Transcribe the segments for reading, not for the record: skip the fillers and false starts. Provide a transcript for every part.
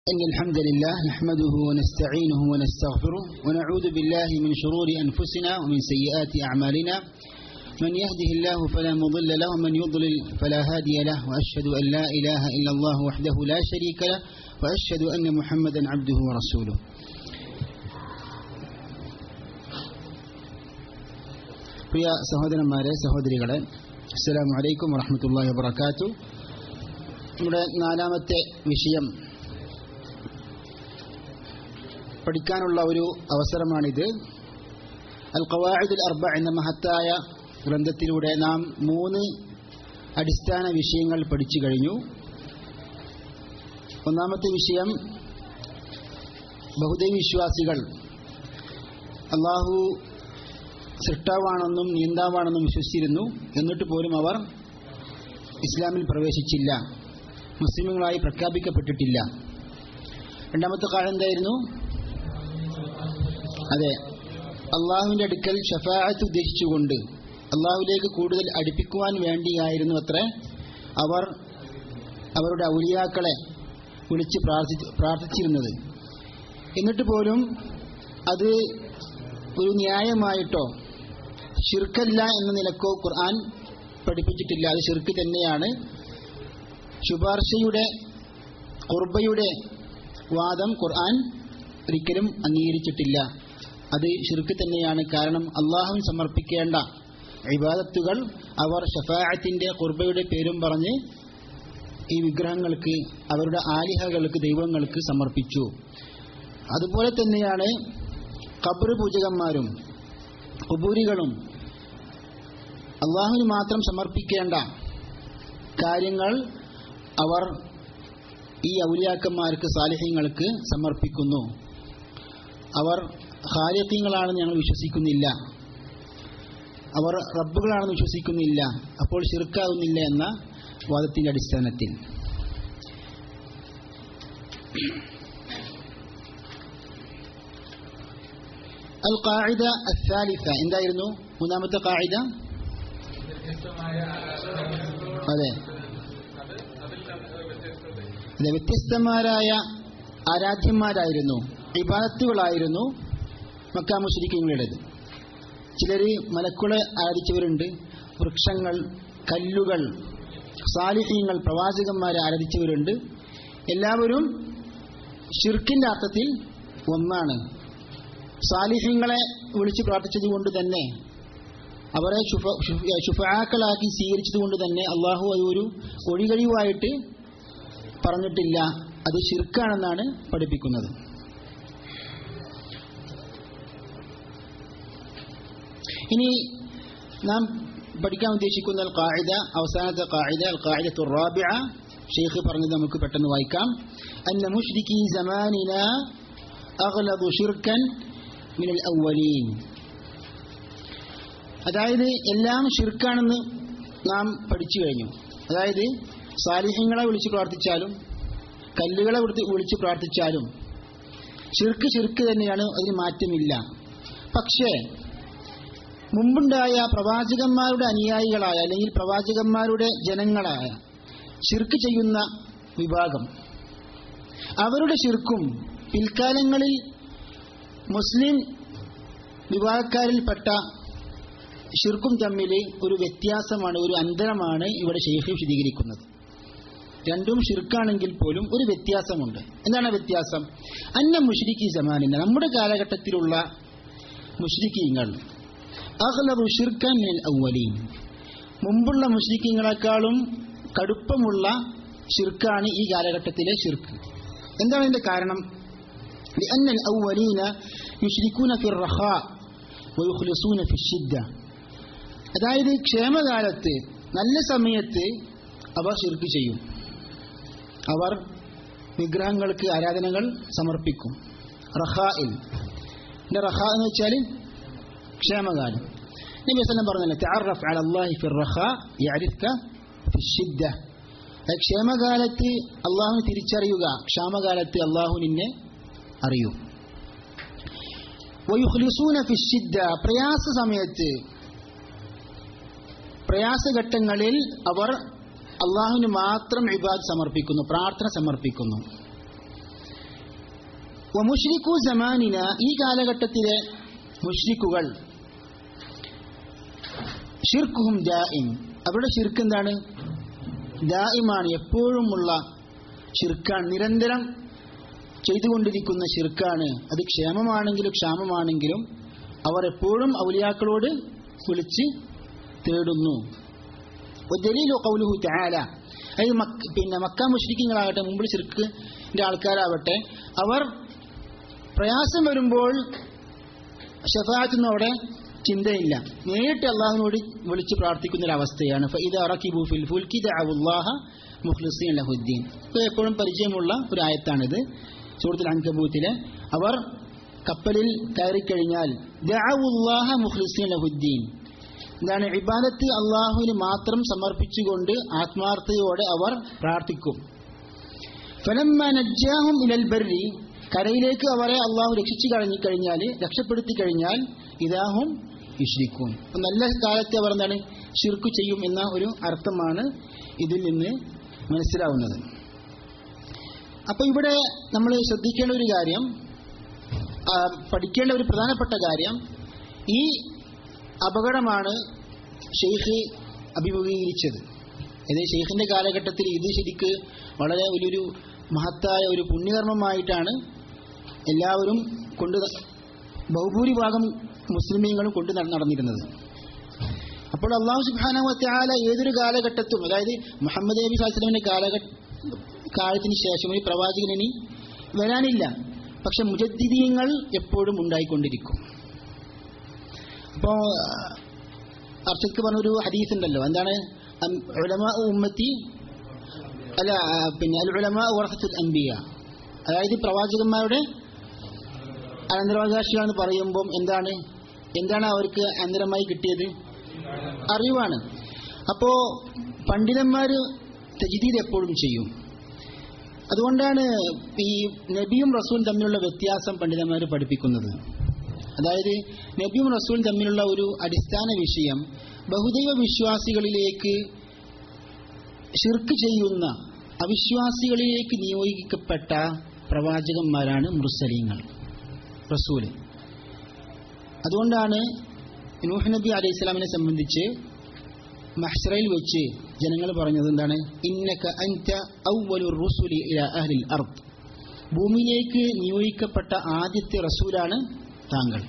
إن الحمد لله نحمده ونستعينه ونستغفره ونعوذ بالله من شرور أنفسنا ومن سيئات أعمالنا من يهده الله فلا مضل له ومن يضلل فلا هادي له وأشهد أن لا إله إلا الله وحده لا شريك له وأشهد أن محمدا عبده ورسوله. പ്രിയ സഹോദരന്മാരെ സഹോദരികളെ, അസ്സലാമു അലൈക്കും വറഹ്മത്തുള്ളാഹി വബറകാതുഹു. നമ്മുടെ നാലാമത്തെ വിഷയം പഠിക്കാനുള്ള ഒരു അവസരമാണിത്. അൽ ഖവാഇദുൽ അർബഅ എന്ന മഹത്തായ ഗ്രന്ഥത്തിലൂടെ നാം 3 അടിസ്ഥാന വിഷയങ്ങൾ പഠിച്ചു കഴിഞ്ഞു. ഒന്നാമത്തെ വിഷയം, ബഹുദൈവ വിശ്വാസികൾ അല്ലാഹു സൃഷ്ടാവാണെന്നും നിയന്താവാണെന്നും വിശ്വസിച്ചിരുന്നു. എന്നിട്ട് പോലും അവർ ഇസ്ലാമിൽ പ്രവേശിച്ചില്ല, മുസ്ലിമുകളായി പ്രഖ്യാപിക്കപ്പെട്ടിട്ടില്ല. രണ്ടാമത്തെ കാര്യം എന്തായിരുന്നു? അതെ, അള്ളാഹുവിൻ്റെ അടുക്കൽ ഷഫാഅത്ത് ഉദ്ദേശിച്ചുകൊണ്ട് അള്ളാഹുവിലേക്ക് കൂടുതൽ അടുപ്പിക്കുവാൻ വേണ്ടിയായിരുന്നു അത്രേ അവർ അവരുടെ ഔലിയാക്കളെ വിളിച്ച് പ്രാർത്ഥിച്ചിരുന്നത്. എന്നിട്ട് പോലും അത് ഒരു ന്യായമായിട്ടോ ശിർക്കല്ല എന്ന നിലക്കോ ഖുർആൻ പഠിപ്പിച്ചിട്ടില്ല. അത് ശിർക്ക് തന്നെയാണ്. ശുപാർശയുടെ ഖുർബയുടെ വാദം ഖുർആൻ ഒരിക്കലും അംഗീകരിച്ചിട്ടില്ല. അത് ശിർക്ക് തന്നെയാണ്. കാരണം അള്ളാഹുവിന് സമർപ്പിക്കേണ്ട ഇബാദത്തുകൾ അവർ ഷഫാഅത്തിന്റെ ഖുർബയുടെ പേരും പറഞ്ഞ് ഈ വിഗ്രഹങ്ങൾക്ക്, അവരുടെ ആലിഹകൾക്ക്, ദൈവങ്ങൾക്ക് സമർപ്പിച്ചു. അതുപോലെ തന്നെയാണ് ഖബർ പൂജകന്മാരും ഖുബൂരികളും അള്ളാഹുവിന് മാത്രം സമർപ്പിക്കേണ്ട കാര്യങ്ങൾ അവർ ഈ ഔലിയാക്കന്മാർക്ക്, സാലിഹ്യങ്ങൾക്ക് സമർപ്പിക്കുന്നു. അവർ ഖാലിഖീങ്ങളാണെന്ന് ഞങ്ങൾ വിശ്വസിക്കുന്നില്ല, അവർ റബ്ബുകളാണെന്ന് വിശ്വസിക്കുന്നില്ല. അപ്പോൾ ശിർക്കാവുന്നില്ല എന്ന വാദത്തിന്റെ അടിസ്ഥാനത്തിൽ അൽ ഖാഇദ അസ്സാലിസ എന്തായിരുന്നു? മൂന്നാമത്തെ ഖാഇദ. അതെ, വ്യത്യസ്തമാരായ ആരാധ്യന്മാരായിരുന്നു, ഇബാദത്തുകളായിരുന്നു മക്ക മുശ്രിക്കീങ്ങളുടേത്. ചിലർ മലക്കുകളെ ആരാധിച്ചവരുണ്ട്, വൃക്ഷങ്ങൾ, കല്ലുകൾ, സാലിഹീങ്ങൾ, പ്രവാചകന്മാരെ ആരാധിച്ചവരുണ്ട്. എല്ലാവരും ശിർക്കിന്റെ അർത്ഥത്തിൽ ഒന്നാണ്. സാലിഹീങ്ങളെ വിളിച്ച് പ്രാർത്ഥിച്ചതുകൊണ്ട് തന്നെ, അവരെ ശുഫാക്കളാക്കി സ്വീകരിച്ചതുകൊണ്ട് തന്നെ അള്ളാഹു അത് ഒരു ഒഴികഴിവായിട്ട് പറഞ്ഞിട്ടില്ല. അത് ശിർക്കാണെന്നാണ് പഠിപ്പിക്കുന്നത്. ഇനി നാം പഠിക്കാൻ ഉദ്ദേശിക്കുന്ന ഖാഇദ, അവസാനത്തെ ഖാഇദ, അൽ ഖാഇദത്തു റാബിഅ, ഷെയ്ഖ് പറഞ്ഞത് നമുക്ക് പെട്ടെന്ന് വായിക്കാം. അന്ന മുശ്രികീ സമാനിനാ അഗ്ലദു ശിർക്കൻ മിനൽ അവ്വലീൻ. അതായത് എല്ലാം ശിർക്കാണെന്ന് നാം പഠിച്ചു കഴിഞ്ഞു. അതായത് സാലിഹ്യങ്ങളെ വിളിച്ച് പ്രാർത്ഥിച്ചാലും കല്ലുകളെ വിളിച്ച് പ്രാർത്ഥിച്ചാലും ശിർക്ക് തന്നെയാണ്, അതിന് മാറ്റമില്ല. പക്ഷേ മുമ്പുണ്ടായ പ്രവാചകന്മാരുടെ അനുയായികളായ, അല്ലെങ്കിൽ പ്രവാചകന്മാരുടെ ജനങ്ങളായ ശിർക്ക് ചെയ്യുന്ന വിഭാഗം, അവരുടെ ശിർക്കും പിൽക്കാലങ്ങളിൽ മുസ്ലിം വിഭാഗക്കാരിൽപ്പെട്ട ശിർക്കും തമ്മിൽ ഒരു വ്യത്യാസമാണ്, ഒരു അന്തരമാണ് ഇവിടെ ശൈഖ് വിശദീകരിക്കുന്നത്. രണ്ടും ശിർക്കാണെങ്കിൽ പോലും ഒരു വ്യത്യാസമുണ്ട്. എന്താണ് വ്യത്യാസം? അന്ന മുശ്രികീ സമാനിന, നമ്മുടെ കാലഘട്ടത്തിലുള്ള മുശ്രിക്കീങ്ങൾ, അഗ്ലദു ശിർക്കൻ മിനൽ അവ്വലീൻ, മുമ്പുള്ള മുശ്രിക്കീങ്ങളെക്കാളും കടുപ്പമുള്ള ശിർക്കാണ് ഈ കാലഘട്ടത്തിലെ ശിർക്ക്. എന്താണ് ഇതിന്റെ കാരണം? ലിഅന്നൽ അവ്വലീന യുശ്രികൂന ഫിർ റഖാ വയുഖ്ലിസൂന ഫിശ്ശിദ്ദ. അതായത് ക്ഷേമകാലത്ത്, നല്ല സമയത്ത് അവർ ശിർക്ക് ചെയ്യും. അവർ വിഗ്രഹങ്ങൾക്ക് ആരാധനകൾ സമർപ്പിക്കും. റഖാഇൽ, റഖാ എന്ന് വെച്ചാൽ ക്ഷേമകാലം. നബി സല്ലല്ലാഹു അലൈഹി വസല്ലം പറഞ്ഞല്ലോ, തഅറഫ് അലല്ലാഹി ഫിർ റഖാ യഅരിഫക ഫിശ്ശിദ്ദ. ക്ഷേമകാലത്ത് അല്ലാഹുവിനെ തിരിച്ചറിയുക, ക്ഷാമകാലത്ത് അല്ലാഹു നിന്നെ അറിയും. വയുഖ്ലിസൂന ഫിശ്ശിദ്ദ, പ്രയാസ സമയത്ത്, പ്രയാസഘട്ടങ്ങളിൽ അവർ അള്ളാഹുവിന് മാത്രം ഇബാദത്ത് സമർപ്പിക്കുന്നു, പ്രാർത്ഥന സമർപ്പിക്കുന്നു. വമുശ്രിക്കു സമാനിന, ഈ കാലഘട്ടത്തിലെ മുശ്രിക്കുകൾ, ഷിർക്കുഹും ദായിം, അവരുടെ ഷിർക്ക് എന്താണ്? ദായിമാണ്, എപ്പോഴുമുള്ള ഷിർക്കാണ്, നിരന്തരം ചെയ്തുകൊണ്ടിരിക്കുന്ന ഷിർക്കാണ്. അത് ക്ഷേമമാണെങ്കിലും ക്ഷാമമാണെങ്കിലും അവർ എപ്പോഴും ഔലിയാക്കളോട് വിളിച്ച് തേടുന്നു. ദലീലു ഖൗലുഹു തആല, അതായത് മക്ക മുശ്രിക്കീങ്ങളാകട്ടെ, മുമ്പിൽ ഷിർക്കിന്റെ ആൾക്കാരാവട്ടെ, അവർ പ്രയാസം വരുമ്പോൾ ശഫാഅത്തൊന്നും അവിടെ ചിന്തയില്ല, നേരിട്ട് അള്ളാഹുവിനോട് വിളിച്ച് പ്രാർത്ഥിക്കുന്ന ഒരു അവസ്ഥയാണ്. ഫഇദാ റകിബു ഫിൽ ഫുൽകി ദഅവുല്ലാഹ മുഖ്ലിസീന ലഹുദ്ദീൻ. എപ്പോഴും പരിചയമുള്ള ഒരു ആയത്താണിത്, സൂറത്തുൽ അൻകബൂത്തിലെ. അവർ കപ്പലിൽ കയറിക്കഴിഞ്ഞാൽ ദഅവുല്ലാഹ മുഖ്ലിസീന ലഹുദ്ദീൻ, എന്താണ്? ഇബാദത്ത് അള്ളാഹുവിന് മാത്രം സമർപ്പിച്ചുകൊണ്ട് ആത്മാർത്ഥതയോടെ അവർ പ്രാർത്ഥിക്കും. ഫലമ്മ നജ്ജാഹും ഇലൽ ബർരി, കരയിലേക്ക് അവരെ അള്ളാഹു രക്ഷപ്പെടുത്തി കഴിഞ്ഞാൽ ഇദാഹും യുശ്രിക്കൂൻ, നല്ല കാലത്തെ അവർ എന്താണ്? ശിർക്ക് ചെയ്യും എന്ന ഒരു അർത്ഥമാണ് ഇതിൽ നിന്ന് മനസ്സിലാവുന്നത്. അപ്പൊ ഇവിടെ നമ്മൾ ശ്രദ്ധിക്കേണ്ട ഒരു കാര്യം, പഠിക്കേണ്ട ഒരു പ്രധാനപ്പെട്ട കാര്യം, ഈ അപകടമാണ് ഷെയ്ഖ് അഭിമുഖീകരിച്ചത്. അതായത് ഷെയ്ഖിന്റെ കാലഘട്ടത്തിൽ ഇത് ശരിക്ക് വളരെ വലിയൊരു മഹത്തായ ഒരു പുണ്യകർമ്മമായിട്ടാണ് എല്ലാവരും ബഹുഭൂരിഭാഗം മുസ്ലിമീങ്ങളും കൊണ്ട് നടന്നിരുന്നത്. അപ്പോൾ അല്ലാഹു സുബ്ഹാനഹു വ തആല ഏതൊരു കാലഘട്ടത്തും, അതായത് മുഹമ്മദ് നബി സ്വല്ലല്ലാഹു അലൈഹി വസല്ലമയുടെ കാലത്തിന് ശേഷം ഒരു പ്രവാചകൻ ഇനി വരാനില്ല, പക്ഷെ മുജദ്ദിദീങ്ങൾ എപ്പോഴും ഉണ്ടായിക്കൊണ്ടിരിക്കും. അപ്പോൾ അർഷദ് പറഞ്ഞൊരു ഹദീസ് ഉണ്ടല്ലോ, എന്താണ്? ഉലമാ ഉമ്മത്തി അൽ ഉലമാ വറസത്തുൽ അൻബിയ, അതായത് പ്രവാചകന്മാരുടെ അനന്തരാവകാശികളെന്ന് പറയുമ്പോൾ എന്താണ് അവർക്ക് അനന്തരമായി കിട്ടിയത്? അറിവാണ്. അപ്പോ പണ്ഡിതന്മാർ തജ്ദീദ് എപ്പോഴും ചെയ്യും. അതുകൊണ്ടാണ് ഈ നബിയും റസൂലും തമ്മിലുള്ള വ്യത്യാസം പണ്ഡിതന്മാർ പഠിപ്പിക്കുന്നത്. അതായത് നബിയും റസൂലും തമ്മിലുള്ള ഒരു അടിസ്ഥാന വിഷയം, ബഹുദൈവ വിശ്വാസികളിലേക്ക് ശിർക്ക് ചെയ്യുന്ന അവിശ്വാസികളിലേക്ക് നിയോഗിക്കപ്പെട്ട പ്രവാചകന്മാരാണ് മുർസലീങ്ങൾ, റസൂല്. അതുകൊണ്ടാണ് നൂഹ് നബി അലൈഹി സ്വലാമിനെ സംബന്ധിച്ച് മഹ്ശറയിൽ വെച്ച് ജനങ്ങൾ പറഞ്ഞത് എന്താണ്? ഇന്നക അൻത അവ്വലുർ റുസുലി ഇലാ അഹ്ലിൽ അർദ്, ഭൂമിയിലേക്ക് നിയോഗിക്കപ്പെട്ട ആദ്യത്തെ റസൂലാണ് താങ്കൾ.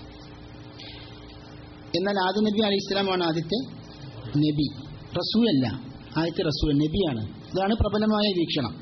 എന്നാൽ ആദ്യ നബി അലൈഹി സ്വലാമാണ് ആദ്യത്തെ നബി, റസൂലല്ല. ആദ്യത്തെ റസൂൽ നബിയാണ്. ഇതാണ് പ്രബലമായ വീക്ഷണം.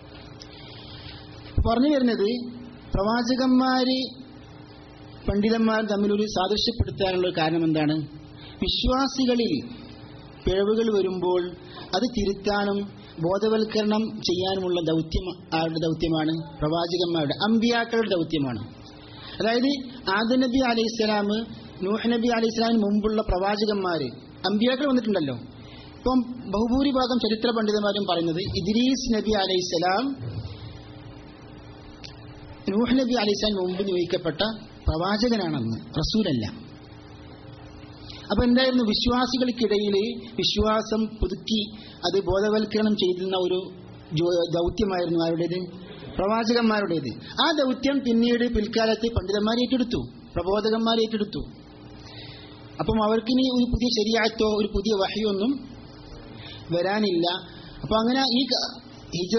പറഞ്ഞു വരുന്നത്, പ്രവാചകന്മാര് പണ്ഡിതന്മാർ തമ്മിലൊരു സാദൃശ്യപ്പെടുത്താനുള്ള കാരണം എന്താണ്? വിശ്വാസികളിൽ പിഴവുകൾ വരുമ്പോൾ അത് തിരുത്താനും ബോധവൽക്കരണം ചെയ്യാനുമുള്ള ദൗത്യം ആരുടെ ദൗത്യമാണ്? പ്രവാചകന്മാരുടെ, അമ്പിയാക്കളുടെ ദൗത്യമാണ്. അതായത് ആദം നബി അലൈഹിസ്സലാം, നൂഹ് നബി അലൈഹിസ്സലാമിന് മുമ്പുള്ള പ്രവാചകന്മാര്, അമ്പിയാക്കൾ വന്നിട്ടുണ്ടല്ലോ. ഇപ്പം ബഹുഭൂരിഭാഗം ചരിത്ര പണ്ഡിതന്മാരും പറയുന്നത് ഇദ്രീസ് നബി അലൈഹിസ്സലാം നൂഹ് നബി അലൈഹിസ്സലാം മുമ്പ് നിയോഗിക്കപ്പെട്ട പ്രവാചകനാണെന്ന്, റസൂലല്ല. അപ്പൊ എന്തായിരുന്നു? വിശ്വാസികൾക്കിടയിൽ വിശ്വാസം പുതുക്കി അത് ബോധവൽക്കരണം ചെയ്യുന്ന ഒരു ദൗത്യമായിരുന്നു ആരുടേത്? പ്രവാചകന്മാരുടേത്. ആ ദൗത്യം പിന്നീട് പിൽക്കാലത്ത് പണ്ഡിതന്മാർ ഏറ്റെടുത്തു, പ്രബോധകന്മാർ ഏറ്റെടുത്തു. അപ്പം അവർക്കിനി ഒരു പുതിയ ശരീഅത്തോ ഒരു പുതിയ വഹയൊന്നും വരാനില്ല. അപ്പൊ അങ്ങനെ ഈ ഹിജ്റ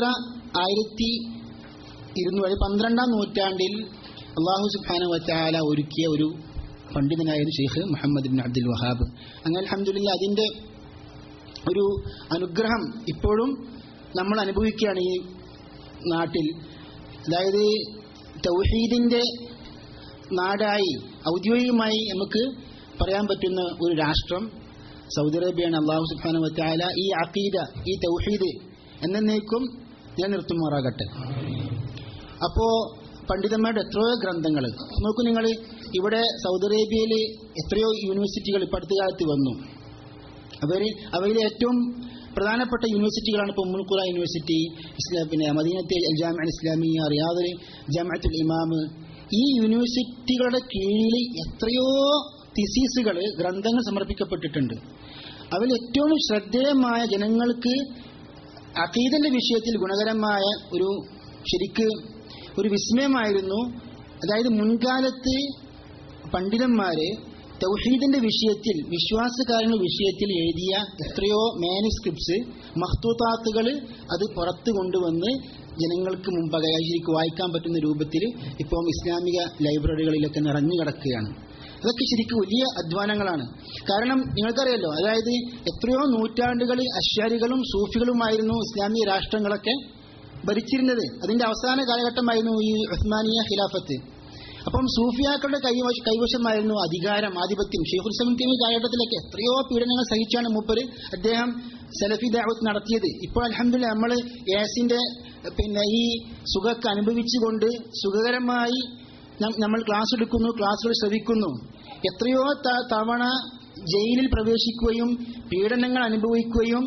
1212 നൂറ്റാണ്ടിൽ അല്ലാഹു സുബ്ഹാനഹു വ തആല ഒരുക്കിയ ഒരു പണ്ഡിതനായിരുന്നു ഷെയ്ഖ് മുഹമ്മദ് ഇബ്നു അബ്ദുൽ വഹാബ്. അങ്ങനെ അൽഹംദുലില്ലാഹ് അതിന്റെ ഒരു അനുഗ്രഹം ഇപ്പോഴും നമ്മൾ അനുഭവിക്കുകയാണ് ഈ നാട്ടിൽ. അതായത് തൗഹീദിന്റെ നാടായി ഔദ്യോഗികമായി നമുക്ക് പറയാൻ പറ്റുന്ന ഒരു രാഷ്ട്രം സൗദി അറേബ്യയാണ്. അല്ലാഹു സുബ്ഹാനഹു വ തആല ഈ അഖീദ, ഈ തൗഹീദ് എന്നേക്കും നിലനിർത്തുമാറാകട്ടെ. അപ്പോ പണ്ഡിതന്മാരുടെ എത്രയോ ഗ്രന്ഥങ്ങൾ നോക്കൂ നിങ്ങൾ. ഇവിടെ സൗദി അറേബ്യയിൽ എത്രയോ യൂണിവേഴ്സിറ്റികൾ ഇപ്പം അടുത്ത കാലത്ത് വന്നു. അവരിലെ ഏറ്റവും പ്രധാനപ്പെട്ട യൂണിവേഴ്സിറ്റികളാണ് ഇപ്പോൾ ഉമ്മുൽ ഖുറ യൂണിവേഴ്സിറ്റി, പിന്നെ മദീനത്തെ അൽ ജാമിഅ ഇസ്ലാമിയ, റിയാദിലെ ജാമിഅത്തുൽ ഇമാം. ഈ യൂണിവേഴ്സിറ്റികളുടെ കീഴിൽ എത്രയോ തിസീസുകൾ, ഗ്രന്ഥങ്ങൾ സമർപ്പിക്കപ്പെട്ടിട്ടുണ്ട്. അതിൽ ഏറ്റവും ശ്രദ്ധേയമായ, ജനങ്ങൾക്ക് അഖീദന്റെ വിഷയത്തിൽ ഗുണകരമായ ഒരു ശരിക്ക് ഒരു വിസ്മയമായിരുന്നു. അതായത് മുൻകാലത്ത് പണ്ഡിതന്മാര് തൗഹീദിന്റെ വിഷയത്തിൽ, വിശ്വാസകാര്യങ്ങളുടെ വിഷയത്തിൽ എഴുതിയ എത്രയോ മാനുസ്ക്രിപ്റ്റ്സ്, മഖ്തൂത്താത്തുകൾ അത് പുറത്തു കൊണ്ടുവന്ന് ജനങ്ങൾക്ക് മുമ്പാകെ ശരിക്കും വായിക്കാൻ പറ്റുന്ന രൂപത്തിൽ ഇപ്പോൾ ഇസ്ലാമിക ലൈബ്രറികളിലൊക്കെ നിറഞ്ഞു കിടക്കുകയാണ്. അതൊക്കെ ശരിക്കും വലിയ അധ്വാനങ്ങളാണ്. കാരണം നിങ്ങൾക്കറിയാലോ, അതായത് എത്രയോ നൂറ്റാണ്ടുകൾ അശ്ശാരികളും സൂഫികളുമായിരുന്നു ഇസ്ലാമിക രാഷ്ട്രങ്ങളൊക്കെ ഭരിച്ചിരുന്നത്. അതിന്റെ അവസാന കാലഘട്ടമായിരുന്നു ഈ ഉസ്മാനിയ ഖിലാഫത്ത്. അപ്പം സൂഫിയാക്കളുടെ കൈവശമായിരുന്നു അധികാരം, ആധിപത്യം. ഷെയ്ഖുൽ ഇസ്ലാം ഇബ്നു തൈമിയ്യ കാലഘട്ടത്തിലൊക്കെ എത്രയോ പീഡനങ്ങൾ സഹിച്ചാണ് മൂപ്പര് അദ്ദേഹം സലഫി ദഅവത്ത് നടത്തിയത്. ഇപ്പോൾ അൽഹംദുലില്ലാഹ് നമ്മൾ യാസിന്റെ ഈ സുഖമൊക്കെ അനുഭവിച്ചുകൊണ്ട് സുഖകരമായി നമ്മൾ ക്ലാസ് എടുക്കുന്നു, ക്ലാസ്സുകൾ ശ്രവിക്കുന്നു. എത്രയോ തവണ ജയിലിൽ പ്രവേശിക്കുകയും പീഡനങ്ങൾ അനുഭവിക്കുകയും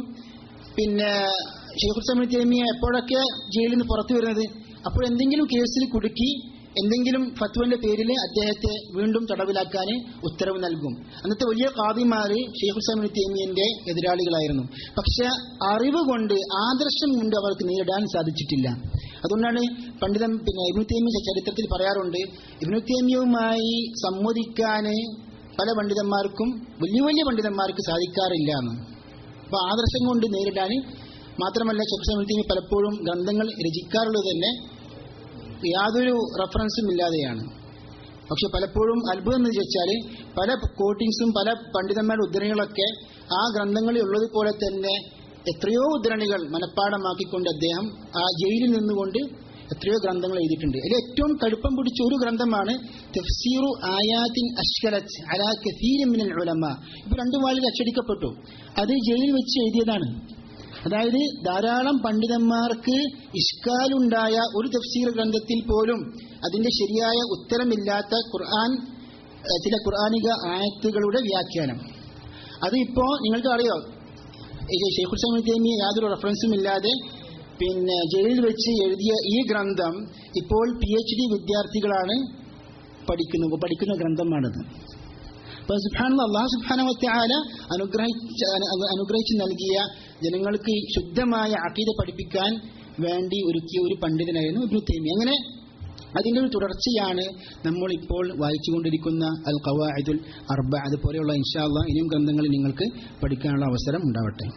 ഷെയ്ഖുൽ ഇസ്ലാം ഇബ്നു തൈമിയ്യ എപ്പോഴൊക്കെ ജയിലിൽ നിന്ന് പുറത്തു വരുന്നത്, അപ്പോൾ എന്തെങ്കിലും കേസിൽ കുടുക്കി എന്തെങ്കിലും ഫത്വന്റെ പേരിൽ അദ്ദേഹത്തെ വീണ്ടും തടവിലാക്കാൻ ഉത്തരവ് നൽകും. അന്നത്തെ വലിയ ഖാദിമാര് ഷെയ്ഖുൽ ഇസ്ലാം ഇബ്നു തൈമിയ്യന്റെ എതിരാളികളായിരുന്നു. പക്ഷെ അറിവ് കൊണ്ട്, ആദർശം കൊണ്ട് അവർക്ക് നേരിടാൻ സാധിച്ചിട്ടില്ല. അതുകൊണ്ടാണ് പണ്ഡിതൻ ഇബ്നു തൈമിയ്യ ചരിത്രത്തിൽ പറയാറുണ്ട്, ഇബ്നു തൈമിയ്യയുമായി സംവദിക്കാൻ പല പണ്ഡിതന്മാർക്കും, വലിയ വലിയ പണ്ഡിതന്മാർക്ക് സാധിക്കാറില്ല എന്ന്. അപ്പൊ ആദർശം കൊണ്ട് നേരിടാൻ മാത്രമല്ല, ഷെയ്ഖുൽ ഇസ്ലാം ഇബ്നു തൈമിയ്യ പലപ്പോഴും ഗ്രന്ഥങ്ങൾ രചിക്കാറുള്ളത് തന്നെ യാതൊരു റെഫറൻസും ഇല്ലാതെയാണ്. പക്ഷെ പലപ്പോഴും അത്ഭുതം എന്ന് വെച്ചാൽ പല കോട്ടിങ്സും പല പണ്ഡിതന്മാരുടെ ഉദ്ധരണികളൊക്കെ ആ ഗ്രന്ഥങ്ങളിൽ ഉള്ളതുപോലെ തന്നെ എത്രയോ ഉദ്ധരണികൾ മനഃപ്പാടമാക്കിക്കൊണ്ട് അദ്ദേഹം ആ ജയിലിൽ നിന്നുകൊണ്ട് എത്രയോ ഗ്രന്ഥങ്ങൾ എഴുതിയിട്ടുണ്ട്. അതിൽ ഏറ്റവും കടുപ്പം പിടിച്ച ഒരു ഗ്രന്ഥമാണ് തഫ്സീറു ആയാത്തിൻ അഷ്കലത്ത് അലാ കസീരിൻ മിനൽ ഉലമാ. ഇപ്പോൾ 2 വാളിൽ അച്ചടിക്കപ്പെട്ടു. അത് ജയിലിൽ വെച്ച് എഴുതിയതാണ്. അതായത് ധാരാളം പണ്ഡിതന്മാർക്ക് ഇഷ്കാലുണ്ടായ ഒരു തഫ്സീർ ഗ്രന്ഥത്തിൽ പോലും അതിന്റെ ശരിയായ ഉത്തരമില്ലാത്ത ചില ഖുർആനിക ആയത്തുകളുടെ വ്യാഖ്യാനം. അത് ഇപ്പോ നിങ്ങൾക്ക് അറിയോ, ഷെയ്ഖുൽ ഇസ്ലാം ഇബ്നു തൈമിയ്യ യാതൊരു റെഫറൻസും ഇല്ലാതെ ജയിലിൽ വെച്ച് എഴുതിയ ഈ ഗ്രന്ഥം ഇപ്പോൾ PhD വിദ്യാർത്ഥികളാണ് പഠിക്കുന്ന ഗ്രന്ഥമാണത്. അപ്പോൾ സുബ്ഹാനല്ലാഹ്, അല്ലാഹു സുബ്ഹാനഹു വ തആല അനുഗ്രഹിച്ച് നൽകിയ ജനങ്ങൾക്ക് ശുദ്ധമായ അഖീദ പഠിപ്പിക്കാൻ വേണ്ടി ഒരുക്കിയ ഒരു പണ്ഡിതനായിരുന്നു ഇബ്നു തൈമിയ്യ. അങ്ങനെ അതിൻ്റെ ഒരു തുടർച്ചയാണ് നമ്മളിപ്പോൾ വായിച്ചുകൊണ്ടിരിക്കുന്ന അൽ ഖവാഇദുൽ അർബഅ. അതുപോലെയുള്ള ഇൻഷാ അല്ലാഹ് ഇനിയും ഗ്രന്ഥങ്ങൾ നിങ്ങൾക്ക് പഠിക്കാനുള്ള അവസരം ഉണ്ടാവട്ടെ.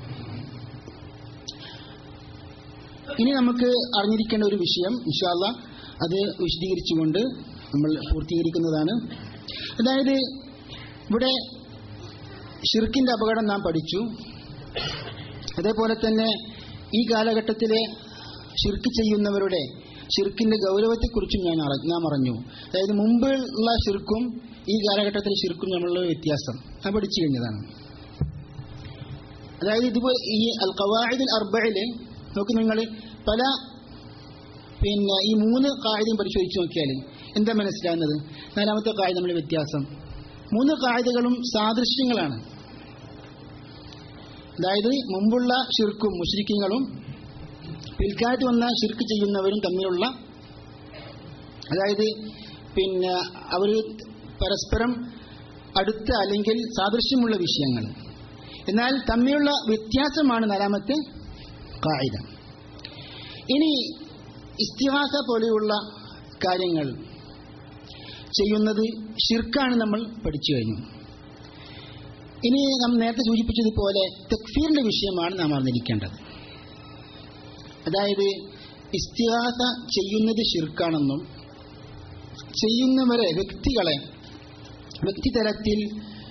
ഇനി നമുക്ക് അറിഞ്ഞിരിക്കേണ്ട ഒരു വിഷയം ഇൻഷാ അല്ലാഹ് അത് വിശദീകരിച്ചുകൊണ്ട് നമ്മൾ പൂർത്തീകരിക്കുന്നതാണ്. അതായത് ഇവിടെ ശിർക്കിന്റെ അപകടം നാം പഠിച്ചു. അതേപോലെ തന്നെ ഈ കാലഘട്ടത്തിലെ ശിർക്ക് ചെയ്യുന്നവരുടെ ശിർക്കിന്റെ ഗൗരവത്തെക്കുറിച്ചും നാം അറിഞ്ഞു. അതായത് മുമ്പുള്ള ശിർക്കും ഈ കാലഘട്ടത്തിലെ ശിർക്കും തമ്മിലുള്ള വ്യത്യാസം നാം പഠിച്ചു കഴിഞ്ഞതാണ്. അതായത് ഇതുപോലെ ഈ അൽ ഖവാഇദുൽ അർബഇല് നോക്കി നിങ്ങൾ പല ഈ 3 ഖാഇദയും പരിശോധിച്ച് നോക്കിയാൽ എന്താ മനസ്സിലാകുന്നത്? 4ാമത്തെ ഖാഇദ തമ്മിലുള്ള വ്യത്യാസം. 3 ഖാഇദകളും സാദൃശ്യങ്ങളാണ്. അതായത് മുമ്പുള്ള ശിർക്കും മുശ്രിക്കുകളും പിൽക്കാലത്ത് വന്ന ശിർക്ക് ചെയ്യുന്നവരും തമ്മിലുള്ള, അതായത് അവർ പരസ്പരം അടുത്ത അല്ലെങ്കിൽ സാദൃശ്യമുള്ള വിഷയങ്ങൾ. എന്നാൽ തമ്മിലുള്ള വ്യത്യാസമാണ് 4ാമത്തെ ഖാഇദ. ഇനി ഇസ്തിഗാസ പോലെയുള്ള കാര്യങ്ങൾ ചെയ്യുന്നത് ശിർക്കാണ് നമ്മൾ പഠിച്ചു കഴിഞ്ഞു. ഇനി നാം നേരത്തെ സൂചിപ്പിച്ചതുപോലെ തക്ഫീറിന്റെ വിഷയമാണ് നാം അറിഞ്ഞിരിക്കേണ്ടത്. അതായത് ഇസ്തിഗാസ ചെയ്യുന്നത് ശിർക്കാണെന്നും ചെയ്യുന്നവരെ വ്യക്തിതലത്തിൽ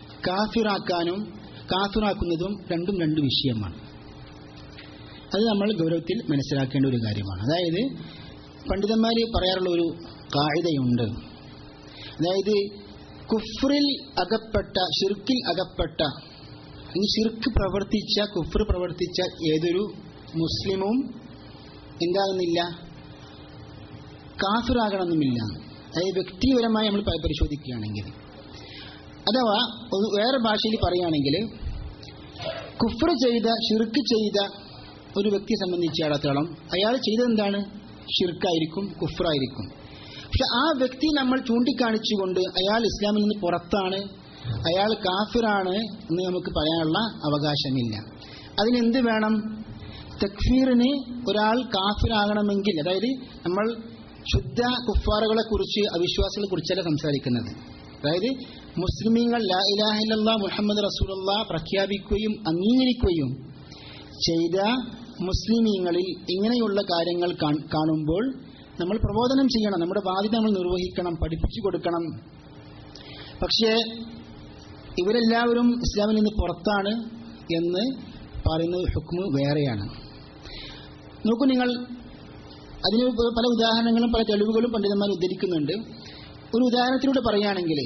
കാഫിറാക്കുന്നതും രണ്ടും 2 വിഷയമാണ്. അത് നമ്മൾ ഗൗരവത്തിൽ മനസ്സിലാക്കേണ്ട ഒരു കാര്യമാണ്. അതായത് പണ്ഡിതന്മാർ പറയാറുള്ള ഒരു ഖാഇദയുണ്ട്. അതായത് കുഫ്റിൽ അകപ്പെട്ട, ഷിർക്കിൽ അകപ്പെട്ട, ഷിർക്ക് പ്രവർത്തിച്ച, കുഫ്ർ പ്രവർത്തിച്ച ഏതൊരു മുസ്ലിമും എന്താകുന്നില്ല, കാഫിറാകണമെന്നില്ല. അതായത് വ്യക്തിപരമായി നമ്മൾ പരിശോധിക്കുകയാണെങ്കിൽ, അഥവാ വേറെ ഭാഷയിൽ പറയുകയാണെങ്കിൽ കുഫ്ർ ചെയ്ത, ഷിർക്ക് ചെയ്ത ഒരു വ്യക്തിയെ സംബന്ധിച്ചിടത്തോളം അയാൾ ചെയ്തതെന്താണ്? ഷിർക്കായിരിക്കും, കുഫ്റായിരിക്കും. പക്ഷെ ആ വ്യക്തി നമ്മൾ ചൂണ്ടിക്കാണിച്ചുകൊണ്ട് അയാൾ ഇസ്ലാമിൽ നിന്ന് പുറത്താണ്, അയാൾ കാഫിറാണ് എന്ന് നമുക്ക് പറയാനുള്ള അവകാശമില്ല. അതിനെന്ത് വേണം? തക്ഫീറിന് ഒരാൾ കാഫിറാകണമെങ്കിൽ, അതായത് നമ്മൾ ശുദ്ധ കുഫാറുകളെ കുറിച്ച്, അവിശ്വാസികളെ കുറിച്ചല്ല സംസാരിക്കുന്നത്. അതായത് മുസ്ലിമീങ്ങൾ ലാ ഇലാഹ ഇല്ലല്ലാഹ് മുഹമ്മദ് റസൂലുള്ളാഹ് പ്രഖ്യാപിക്കുകയും അംഗീകരിക്കുകയും ചെയ്ത മുസ്ലിമീങ്ങളിൽ ഇങ്ങനെയുള്ള കാര്യങ്ങൾ കാണുമ്പോൾ നമ്മൾ പ്രബോധനം ചെയ്യണം, നമ്മുടെ ബാധ്യത നമ്മൾ നിർവഹിക്കണം, പഠിപ്പിച്ചു കൊടുക്കണം. പക്ഷേ ഇവരെല്ലാവരും ഇസ്ലാമിൽ നിന്ന് പുറത്താണ് എന്ന് പറയുന്ന ഹുക്മ് വേറെയാണ്. നോക്കൂ, നിങ്ങൾ അതിന് പല ഉദാഹരണങ്ങളും പല തെളിവുകളും പണ്ഡിതന്മാർ ഉദ്ധരിക്കുന്നുണ്ട്. ഒരു ഉദാഹരണത്തിലൂടെ പറയുകയാണെങ്കിൽ,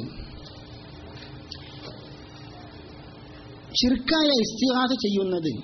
ശിർക്കായ ഇസ്തിഗാസ ചെയ്യുന്നത്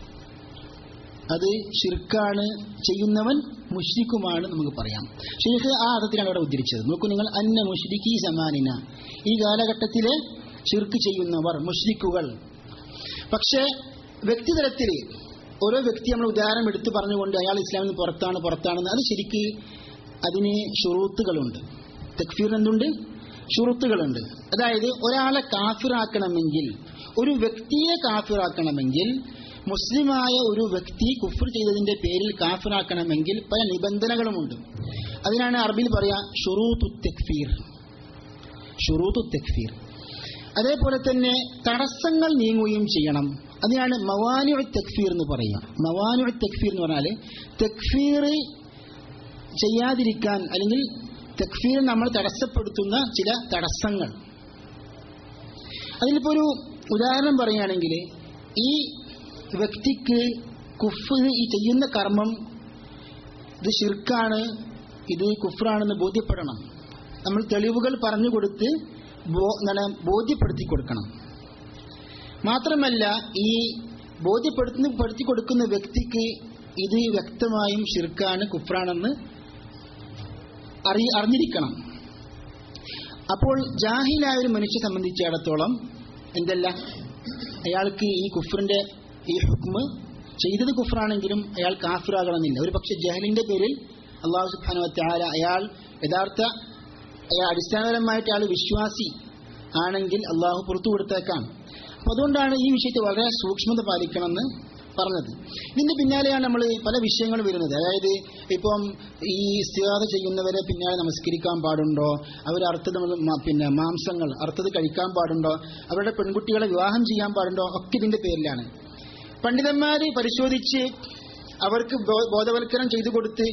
അത് ശിർക്കാണ്, ചെയ്യുന്നവൻ മുശ്രിക്കുമാണ് നമുക്ക് പറയാം. ശൈഖ് ആ അർത്ഥത്തിലാണ് അവിടെ ഉദ്ധരിച്ചത്. നോക്കൂ നിങ്ങൾ, അന്ന മുശ്രിക്കി സമാനിന, ഈ കാലഘട്ടത്തിലെ ശിർക്ക് ചെയ്യുന്നവർ മുശ്രിക്കുകൾ. പക്ഷേ വ്യക്തിതലത്തിൽ ഓരോ വ്യക്തി നമ്മൾ ഉദാഹരണം എടുത്തു പറഞ്ഞുകൊണ്ട് അയാൾ ഇസ്ലാമിൽ നിന്ന് പുറത്താണെന്ന്, അത് ശരിക്ക് അതിന് ഷുറൂത്തുകളുണ്ട്. തക്ഫീറിന് എന്തുണ്ട്? ഷുറൂത്തുകളുണ്ട്. അതായത് ഒരാളെ കാഫിറാക്കണമെങ്കിൽ, ഒരു വ്യക്തിയെ കാഫിറാക്കണമെങ്കിൽ, മുസ്ലിമായ ഒരു വ്യക്തി കുഫ്ർ ചെയ്തതിന്റെ പേരിൽ കാഫിറാക്കണമെങ്കിൽ പല നിബന്ധനകളുമുണ്ട്. അതിനാണ് അറബിയിൽ പറയാ ഷുറൂത്തു തക്ഫീർ. ഷുറൂത്തു തക്ഫീർ. അതേപോലെ തന്നെ തടസ്സങ്ങൾ നീങ്ങുകയും ചെയ്യണം. അതിനാണ് മവാനിഉ തക്ഫീർ എന്ന് പറയുക. മവാനിഉ തക്ഫീർ എന്ന് പറഞ്ഞാൽ തക്ഫീർ ചെയ്യാതിരിക്കാൻ, അല്ലെങ്കിൽ തക്ഫീർ നമ്മൾ തടസ്സപ്പെടുത്തുന്ന ചില തടസ്സങ്ങൾ. അതിലിപ്പോ ഒരു ഉദാഹരണം പറയുകയാണെങ്കിൽ, ഈ വ്യക്തിക്ക് കുഫ്ർ, ഈ ചെയ്യുന്ന കർമ്മം ഇത് ശിർക്കാണ്, ഇത് കുഫ്റാണെന്ന് ബോധ്യപ്പെടണം. നമ്മൾ തെളിവുകൾ പറഞ്ഞു കൊടുത്ത് ബോധ്യപ്പെടുത്തി കൊടുക്കണം. മാത്രമല്ല ഈ ബോധ്യപ്പെടുത്തി കൊടുക്കുന്ന വ്യക്തിക്ക് ഇത് വ്യക്തമായും ശിർക്കാണ്, കുഫ്റാണെന്ന് അറിഞ്ഞിരിക്കണം. അപ്പോൾ ജാഹിലായ ഒരു മനുഷ്യനെ സംബന്ധിച്ചിടത്തോളം എന്തല്ല, അയാൾക്ക് ഈ കുഫ്റിന്റെ ഈ ഹുക്മ് ചെയ്തത് കുഫ്റാണെങ്കിലും അയാൾ കാഫിറാകണമെന്നില്ല. ഒരു പക്ഷെ ജഹലിന്റെ പേരിൽ അല്ലാഹു സുബ്ഹാനഹു വ തആല അയാൾ അടിസ്ഥാനപരമായിട്ട് അയാൾ വിശ്വാസി ആണെങ്കിൽ അള്ളാഹു പുറത്തു കൊടുത്തേക്കാം. അപ്പൊ അതുകൊണ്ടാണ് ഈ വിഷയത്തിൽ വളരെ സൂക്ഷ്മത പാലിക്കണമെന്ന് പറഞ്ഞത്. ഇതിന്റെ പിന്നാലെയാണ് നമ്മൾ പല വിഷയങ്ങളും വരുന്നത്. അതായത് ഇപ്പം ഈ ഇസ്തിഗാസ ചെയ്യുന്നവരെ പിന്നാലെ നമസ്കരിക്കാൻ പാടുണ്ടോ, അവർ അർത്ഥത് മാംസങ്ങൾ അർത്ഥത് കഴിക്കാൻ പാടുണ്ടോ, അവരുടെ പെൺകുട്ടികളെ വിവാഹം ചെയ്യാൻ പാടുണ്ടോ, ഒക്കെ ഇതിന്റെ പേരിലാണ്. പണ്ഡിതന്മാര് പരിശോധിച്ച് അവർക്ക് ബോധവൽക്കരണം ചെയ്തു കൊടുത്ത്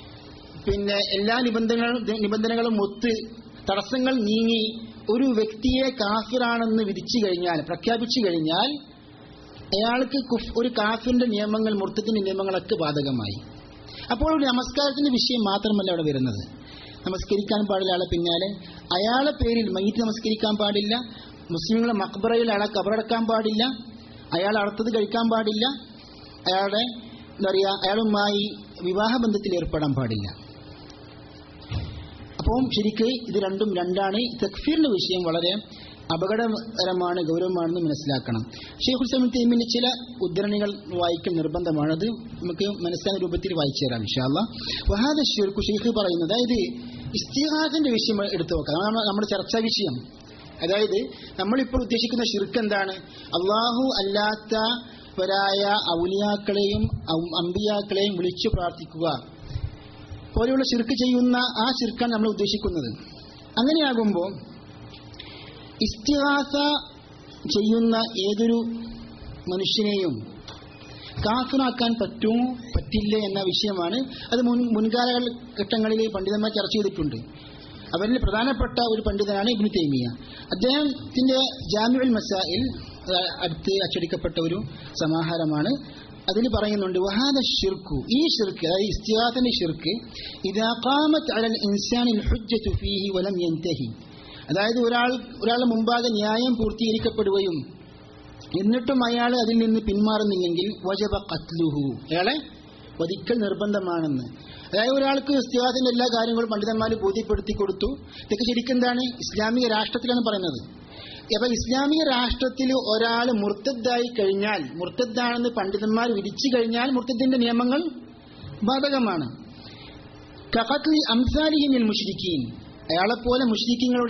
എല്ലാ നിബന്ധനകളും ഒത്ത് തടസ്സങ്ങൾ നീങ്ങി ഒരു വ്യക്തിയെ കാഫിറാണെന്ന് വിധിച്ചു കഴിഞ്ഞാൽ, പ്രഖ്യാപിച്ചു കഴിഞ്ഞാൽ, അയാൾക്ക് ഒരു കാഫിറിന്റെ നിയമങ്ങൾ, മുർത്തത്തിന്റെ നിയമങ്ങളൊക്കെ ബാധകമായി. അപ്പോൾ ഒരു നമസ്കാരത്തിന്റെ വിഷയം മാത്രമല്ല അവിടെ വരുന്നത്. നമസ്കരിക്കാൻ പാടില്ല അയാളെ പിന്നാലെ, അയാളെ പേരിൽ മയ്യിത്ത് നമസ്കരിക്കാൻ പാടില്ല, മുസ്ലിങ്ങളെ മഖ്ബറയിൽ അയാളെ കബറടക്കാൻ പാടില്ല, അയാൾ അർത്ഥത് കഴിക്കാൻ പാടില്ല, അയാളുമായി വിവാഹബന്ധത്തിൽ ഏർപ്പെടാൻ പാടില്ല. അപ്പം ശരിക്ക് ഇത് രണ്ടാണ്. തക്ഫീറിന്റെ വിഷയം വളരെ അപകടകരമാണ്, ഗൗരവമാണെന്ന് മനസ്സിലാക്കണം. ശൈഖുൽ ഇസ്ലാം ഇബ്നു തൈമിയ്യയുടെ ചില ഉദ്ധരണികൾ വായിക്കൽ നിർബന്ധമാണ്. അത് നമുക്ക് മനസ്സിലാകുന്ന രൂപത്തിൽ വായിച്ചു തരാം ഇൻഷാ അല്ലാഹ്. വഹാദ ശിർക്ക്, ശൈഖ് പറയുന്നത്, അതായത് ഇസ്തിഗാസന്റെ വിഷയം എടുത്തു നോക്കാം. നമ്മുടെ ചർച്ചാ വിഷയം. അതായത് നമ്മളിപ്പോൾ ഉദ്ദേശിക്കുന്ന ശിർക്ക് എന്താണ്? അള്ളാഹു അല്ലാത്തവരായ ഔലിയാക്കളെയും അമ്പിയാക്കളെയും വിളിച്ചു പ്രാർത്ഥിക്കുക പോലെയുള്ള ശിർക്ക് ചെയ്യുന്ന ആ ശിർക്കാണ് നമ്മൾ ഉദ്ദേശിക്കുന്നത്. അങ്ങനെയാകുമ്പോൾ ഇസ്തിഗാസ ചെയ്യുന്ന ഏതൊരു മനുഷ്യനെയും കാഫിറാക്കാൻ പറ്റുമോ പറ്റില്ല എന്ന വിഷയമാണ്. അത് മുൻകാലഘട്ടങ്ങളിൽ പണ്ഡിതന്മാർ ചർച്ച ചെയ്തിട്ടുണ്ട്. അവരിൽ പ്രധാനപ്പെട്ട ഒരു പണ്ഡിതനാണ് ഇബ്നു തൈമിയ്യ. അദ്ദേഹത്തിന്റെ ജാമിഉൽ മസാഇൽ അടുത്ത് അച്ചടിക്കപ്പെട്ട ഒരു സമാഹാരമാണ്. അതിൽ പറയുന്നുണ്ട്, വഹാദ ശിർക്ക്, ഈ ശിർക്ക്, അതായത് ഇസ്തിഗാസന്റെ ശിർക്ക്, ഇദാ ഖാമത് അലൽ ഇൻസാനിൽ ഹുജ്ജതു ഫീഹി വലം യൻതഹി, അതായത് ഒരാളുടെ മുമ്പാകെ ന്യായം പൂർത്തീകരിക്കപ്പെടുകയും എന്നിട്ടും അയാൾ അതിൽ നിന്ന് പിന്മാറുന്നില്ലെങ്കിൽ വജബ ഖത്ലുഹു, അയാളെ വധിക്കൽ നിർബന്ധമാണെന്ന്. അതായത് ഒരാൾക്ക് ഇസ്തിഗാസത്തിന്റെ എല്ലാ കാര്യങ്ങളും പണ്ഡിതന്മാർ ബോധ്യപ്പെടുത്തി കൊടുത്തു. ഇതൊക്കെ ശരിക്കും എന്താണ്? ഇസ്ലാമിക രാഷ്ട്രത്തിലാണ് പറയുന്നത്. അപ്പൊ ഇസ്ലാമിക രാഷ്ട്രത്തിൽ ഒരാൾ മുർത്തദ്ദായി കഴിഞ്ഞാൽ, മുർത്തദ്ദാണെന്ന് പണ്ഡിതന്മാർ വിധിച്ചു കഴിഞ്ഞാൽ മുർത്തദ്ദിന്റെ നിയമങ്ങൾ ബാധകമാണ്. കഖത്ലി അംസാലിഹിൽ മുശ്രിക്കീൻ, അയാളെപ്പോലെ മുശ്രിക്കീങ്ങളുടെ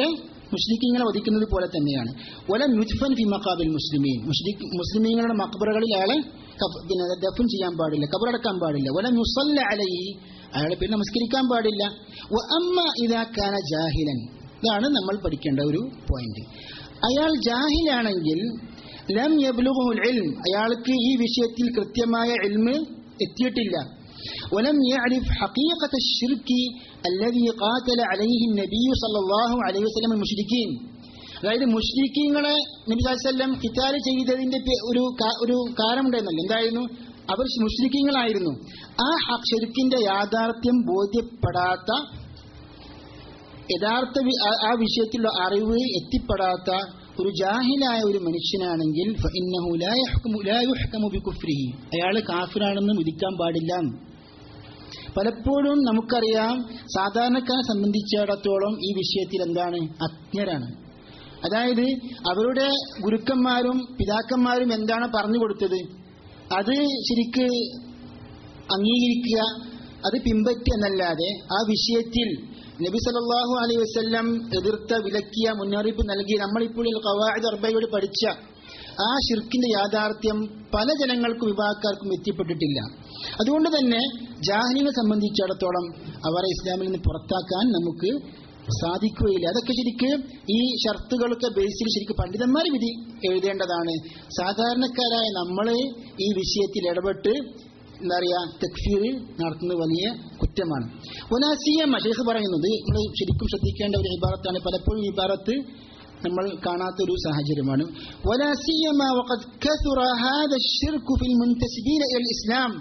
മുശ്രിക്കീങ്ങളെ വധിക്കുന്നത് പോലെ തന്നെയാണ്. വലം യുദ്ഫൻ ഫി മഖാബിൽ മുസ്ലിമീൻ, മുസ്ലിമീങ്ങളുടെ മഖ്ബറകളിൽ അയാളെ ദഫൻ ചെയ്യാൻ പാടില്ല, ഖബറടക്കാൻ പാടില്ല. വലം യുസല്ല അലൈഹി, അയാളെ പേര് നമസ്കരിക്കാൻ പാടില്ല. വഅമ്മ ഇദാ കാന ജാഹിലൻ, ഇതാണ് നമ്മൾ പഠിക്കേണ്ട ഒരു പോയിന്റ്. അയാൾ ജാഹിലാണെങ്കിൽ ലം യബ്ലുഗുൽ ഇൽം, അയാൾക്ക് ഈ വിഷയത്തിൽ കൃത്യമായ ഇൽമ് എത്തിയിട്ടില്ല. ولم يعرف حقيقة الشرك الذي قاتل عليه النبي صلى الله عليه وسلم المشركين, അതായത് മുശ്രിക്കീങ്ങളെ നബി സല്ലല്ലാഹു അലൈഹി വസല്ലം ഖിതാൽ ചെയ്തതിന്റെ ഒരു കാരണമുണ്ടായിരുന്നല്ലോ. എന്തായിരുന്നു? അവർ മുശ്രിക്കീങ്ങളായിരുന്നു. ആ ഷിർക്കിന്റെ യാഥാർത്ഥ്യം ബോധ്യപ്പെടാത്ത, യഥാർത്ഥ ആ വിഷയത്തിലുള്ള അറിവ് എത്തിപ്പെടാത്ത ഒരു ജാഹിലായ ഒരു മനുഷ്യനാണെങ്കിൽ ഫഇന്നഹു ലാ യുഹ്കമു ബികുഫ്രിഹി, അയാൾ കാഫിറാണെന്ന് വിധിക്കാൻ പാടില്ല. പലപ്പോഴും നമുക്കറിയാം, സാധാരണക്കാരെ സംബന്ധിച്ചിടത്തോളം ഈ വിഷയത്തിൽ എന്താണ്? അജ്ഞരാണ്. അതായത് അവരുടെ ഗുരുക്കന്മാരും പിതാക്കന്മാരും എന്താണ് പറഞ്ഞു കൊടുത്തത് അത് ശരിക്ക് അംഗീകരിക്കുക, അത് പിൻപറ്റുക എന്നല്ലാതെ ആ വിഷയത്തിൽ നബി സല്ലല്ലാഹു അലൈഹി വസല്ലം എതിർത്ത, വിലക്കിയ, മുന്നറിയിപ്പ് നൽകി നമ്മളിപ്പോൾ ഖവാഇദ് അർബയോട് പഠിച്ച ആ ഷിർക്കിന്റെ യാഥാർത്ഥ്യം പല ജനങ്ങൾക്കും വിഭാഗക്കാർക്കും എത്തിപ്പെട്ടിട്ടില്ല. അതുകൊണ്ട് തന്നെ ജാഹിലിനെ സംബന്ധിച്ചിടത്തോളം അവരെ ഇസ്ലാമിൽ നിന്ന് പുറത്താക്കാൻ നമുക്ക് സാധിക്കുകയില്ല. അതൊക്കെ ശരിക്ക് ഈ ഷർത്തുകളൊക്കെ ബേസിൽ ശരിക്കും പണ്ഡിതന്മാർ വിധി എഴുതേണ്ടതാണ്. സാധാരണക്കാരായ നമ്മൾ ഈ വിഷയത്തിൽ ഇടപെട്ട് എന്താ പറയുക, തക്ഫീർ നടത്തുന്നത് വലിയ കുറ്റമാണ്. വലാസിയമ ശൈഖ് പറയുന്നത് നമ്മൾ ശരിക്കും ശ്രദ്ധിക്കേണ്ട ഒരു ഇബാറത്താണ്. പലപ്പോഴും ഇബാറത്ത് നമ്മൾ കാണാത്തൊരു സാഹചര്യമാണ്. വലാസിയമ വഖദ് കസുറ ഹാദ അശ്ശിർകു ഫിൽ മുൻതസിബീന ഇലൽ ഇസ്ലാം,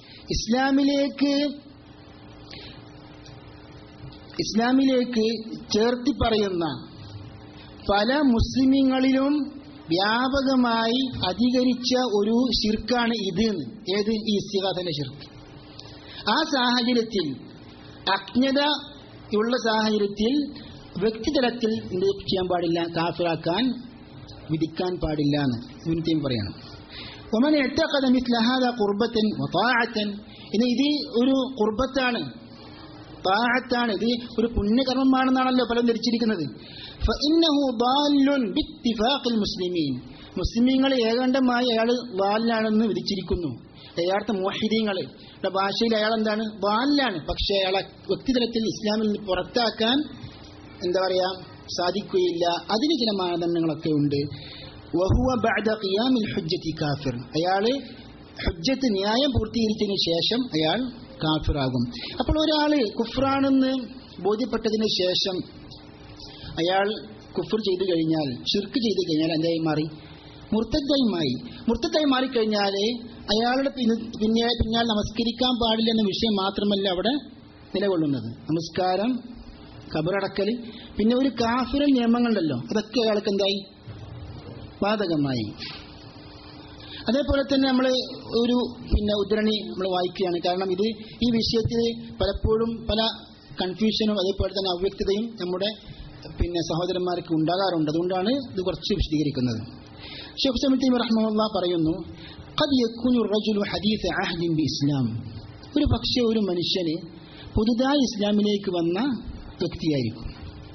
ഇസ്ലാമിലേക്ക് ചേർത്തി പറയുന്ന പല മുസ്ലിമീങ്ങളിലും വ്യാപകമായി അധികരിച്ച ഒരു ശിർക്കാണ് ഇത്. ഏത്? ഈ ഇസ്തിഗാസന്റെ ശിർക്ക്. ആ സാഹചര്യത്തിൽ, അജ്ഞതയുള്ള സാഹചര്യത്തിൽ വ്യക്തിതലത്തിൽ എന്ത് ചെയ്യാൻ പാടില്ല? കാഫിറാക്കാൻ, വിധിക്കാൻ പാടില്ല എന്ന് ഇബ്നു തൈമിയ്യ പറയണം. വമൻ ഇഅ്തഖദ മിസ്ല ഹാദാ ഖുർബത്തൻ വതാഅത്തൻ, ഇനി ഇത് ഒരു ഖുർബത്താണ്, താഅത്താണ്, ഇത് ഒരു പുണ്യകർമ്മമാണെന്നാണല്ലോ പലരും ധരിച്ചിരിക്കുന്നത്. ഫഇന്നഹു ضالٌ ബിത്തിഫാഖിൽ മുസ്ലിമീൻ, മുസ്ലിമീങ്ങൾ ഏകണ്ഠമായി അയാൾ ضالാണെന്ന് വിധിച്ചിരിക്കുന്നു. യഥാർത്ഥ മുവഹിദീങ്ങളുടെ ഭാഷയിൽ അയാൾ എന്താണ്? ضالാണ്. പക്ഷേ അയാളെ വ്യക്തിതലത്തിൽ ഇസ്ലാമിൽ നിന്ന് പുറത്താക്കാൻ എന്താ പറയാ സാധിക്കുകയില്ല. അതിന് ചില മാനദണ്ഡങ്ങളൊക്കെ ഉണ്ട്. വഹുവ ബഅദ ഖിയാമിൽ ഹുജ്ജത്തി കാഫിർ, അയാൾ ഹുജ്ജത്ത് ന്യായം പൂർത്തീകരിച്ചതിന് ശേഷം അയാൾ കാഫിറാകും. അപ്പോൾ ഒരാൾ കുഫ്റാണെന്ന് ബോധ്യപ്പെട്ടതിന് ശേഷം അയാൾ കുഫ്ർ ചെയ്തു കഴിഞ്ഞാൽ, ഷിർക്ക് ചെയ്തു കഴിഞ്ഞാൽ എന്തായി മാറി? മുർത്തദ്ദായി മാറിക്കഴിഞ്ഞാൽ അയാളുടെ പിന്നാലെ നമസ്കരിക്കാൻ പാടില്ല എന്ന വിഷയം മാത്രമല്ല അവിടെ നിലകൊള്ളുന്നത്. നമസ്കാരം, ഖബറടക്കൽ, പിന്നെ ഒരു കാഫിറൽ നിയമങ്ങളുണ്ടല്ലോ, അതൊക്കെ അയാൾക്ക് എന്തായി? ബാധകമായി. അതേപോലെ തന്നെ നമ്മൾ ഒരു ഉദ്ധരണി നമ്മൾ വായിക്കുകയാണ്. കാരണം ഇത് ഈ വിഷയത്തിൽ പലപ്പോഴും പല കൺഫ്യൂഷനും അതേപോലെ തന്നെ അവ്യക്തതയും നമ്മുടെ സഹോദരന്മാർക്ക് ഉണ്ടാകാറുണ്ട്. അതുകൊണ്ടാണ് ഇത് കുറച്ച് വിശദീകരിക്കുന്നത്. ശൈഖ് ഇബ്നു തൈമിയ്യ റഹിമഹുല്ലാഹ് പറയുന്നു, ഖദ് യകൂനു റജുലു ഹദീസ അഹ്ദിൻ ബിഇസ്ലാം, ഒരു പക്ഷേ ഒരു മനുഷ്യന് പുതുതായി ഇസ്ലാമിലേക്ക് വന്ന വ്യക്തിയായിരിക്കും.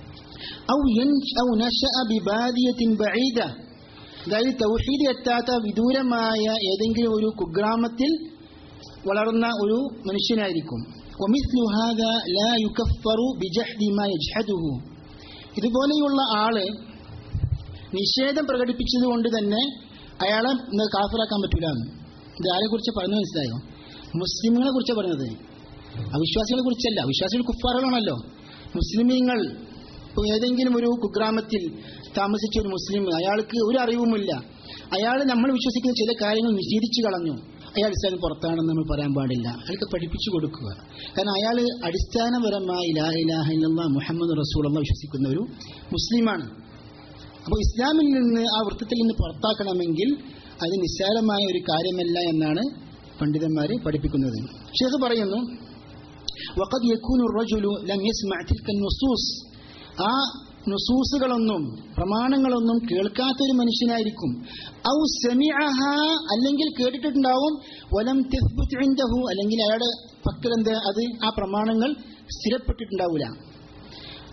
ഔ നശഅ ബിബാദിയത്തിൻ ബഈദ, അതായത് തൗഹീദ് എത്താത്ത വിദൂരമായ ഏതെങ്കിലും ഒരു കുഗ്രാമത്തിൽ വളർന്ന ഒരു മനുഷ്യനായിരിക്കും. വമിസ്ലു ഹാദാ ലാ യുകഫറു ബിജഹ്ദി മാ യജ്ഹദുഹു, ഇതുപോലെയുള്ള ആള് നിഷേധം പ്രകടിപ്പിച്ചതുകൊണ്ട് തന്നെ അയാളെ കാഫിറാക്കാൻ പറ്റൂല. ഇത് ആരെ കുറിച്ച് പറഞ്ഞു മനസ്സിലായോ? മുസ്ലിമുകളെ കുറിച്ച് പറഞ്ഞത്, അവിശ്വാസികളെ കുറിച്ചല്ല. അവിശ്വാസികൾ കുഫാറുകളാണല്ലോ. മുസ്ലിമീങ്ങൾ ഏതെങ്കിലും ഒരു കുഗ്രാമത്തിൽ താമസിച്ച ഒരു മുസ്ലിം, അയാൾക്ക് ഒരു അറിവുമില്ല, അയാൾ നമ്മൾ വിശ്വസിക്കുന്ന ചില കാര്യങ്ങൾ നിഷേധിച്ചു കളഞ്ഞു, അയാൾ ഇസ്ലാമിൽ പുറത്താണെന്ന് നമ്മൾ പറയാൻ പാടില്ല. അയാൾക്ക് പഠിപ്പിച്ചു കൊടുക്കുക. കാരണം അയാൾ അടിസ്ഥാനപരമായി ലാ ഇലാഹ ഇല്ലല്ലാഹ് മുഹമ്മദ് റസൂലുള്ളാഹ് വിശ്വസിക്കുന്ന ഒരു മുസ്ലിമാണ്. അപ്പോൾ ഇസ്ലാമിൽ നിന്ന്, ആ വൃത്തത്തിൽ നിന്ന് പുറത്താക്കണമെങ്കിൽ അത് നിസ്സാരമായ ഒരു കാര്യമല്ല എന്നാണ് പണ്ഡിതന്മാർ പഠിപ്പിക്കുന്നത്. ശൈഖ് പറയുന്നു, വഖദ് യകൂനു റജുലു ലം യസ്മഅ തിൽക നുസൂസ്, ആ നുസൂസുകളൊന്നും പ്രമാണങ്ങളൊന്നും കേൾക്കാത്തൊരു മനുഷ്യനായിരിക്കും. ഔ സമിഅഹ, അല്ലെങ്കിൽ കേട്ടിട്ടുണ്ടാവും. വലം തസ്ബുത് ഇൻദഹു, അല്ലെങ്കിൽ അയാളുടെ പക്കൽ അത് ആ പ്രമാണങ്ങൾ സ്ഥിരപ്പെട്ടിട്ടുണ്ടാവില്ല.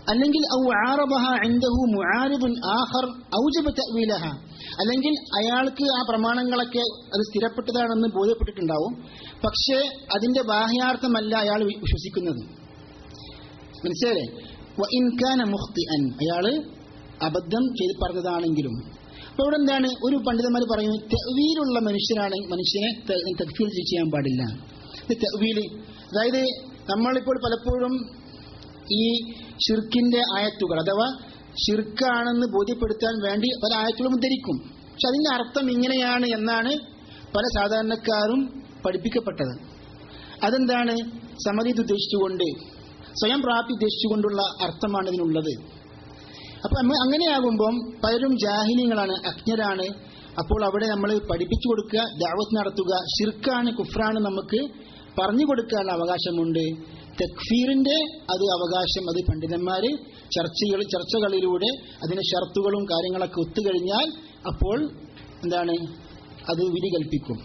അല്ലെങ്കിൽ ഔ ആറബഹ ഇൻദഹു മുആരിദുൻ ആഖർ ഔജബ തഅവീലഹ, അല്ലെങ്കിൽ അയാൾക്ക് ആ പ്രമാണങ്ങളൊക്കെ അത് സ്ഥിരപ്പെട്ടതാണെന്ന് ബോധ്യപ്പെട്ടിട്ടുണ്ടാവും, പക്ഷേ അതിന്റെ ബാഹ്യാർത്ഥമല്ല അയാൾ വിശ്വസിക്കുന്നത്. മനസ്സിലായില്ലേ? വഇൻ കാന മുഖ്തിഅൻ, അയാൾ അബദ്ധം ചെയ്ത് പറഞ്ഞതാണെങ്കിലും. അപ്പോൾ ഇവിടെ എന്താണ്, ഒരു പണ്ഡിതന്മാർ പറയുന്നു തഅവീലുള്ള മനുഷ്യനെ തക്ഫീർ ചെയ്യാൻ പാടില്ല. തഅവീൽ, അതായത് നമ്മളിപ്പോൾ പലപ്പോഴും ഈ ഷിർക്കിന്റെ ആയത്തുകൾ അഥവാ ഷിർക്കാണെന്ന് ബോധ്യപ്പെടുത്താൻ വേണ്ടി പല ആയത്തുകളും ഉദ്ധരിക്കും. പക്ഷെ അതിന്റെ അർത്ഥം ഇങ്ങനെയാണ് എന്നാണ് പല സാധാരണക്കാരും പഠിപ്പിക്കപ്പെട്ടത്. അതെന്താണ്? സമരീത് ഉദ്ദേശിച്ചുകൊണ്ട്, സ്വയം പ്രാപ്തി ഉദ്ദേശിച്ചുകൊണ്ടുള്ള അർത്ഥമാണ് ഇതിനുള്ളത്. അപ്പൊ അങ്ങനെയാകുമ്പം പലരും ജാഹിലികളാണ്, അജ്ഞരാണ്. അപ്പോൾ അവിടെ നമ്മൾ പഠിപ്പിച്ചു കൊടുക്കുക, ദഅവത്ത് നടത്തുക. ഷിർക്കാണ്, കുഫ്രാണ് നമുക്ക് പറഞ്ഞു കൊടുക്കാനുള്ള അവകാശമുണ്ട്. തക്ഫീറിന്റെ അത് അവകാശം അത് പണ്ഡിതന്മാര് ചർച്ചകളിലൂടെ അതിന് ഷർത്തുകളും കാര്യങ്ങളൊക്കെ ഒത്തുകഴിഞ്ഞാൽ അപ്പോൾ എന്താണ് അത് വിധി കൽപ്പിക്കും.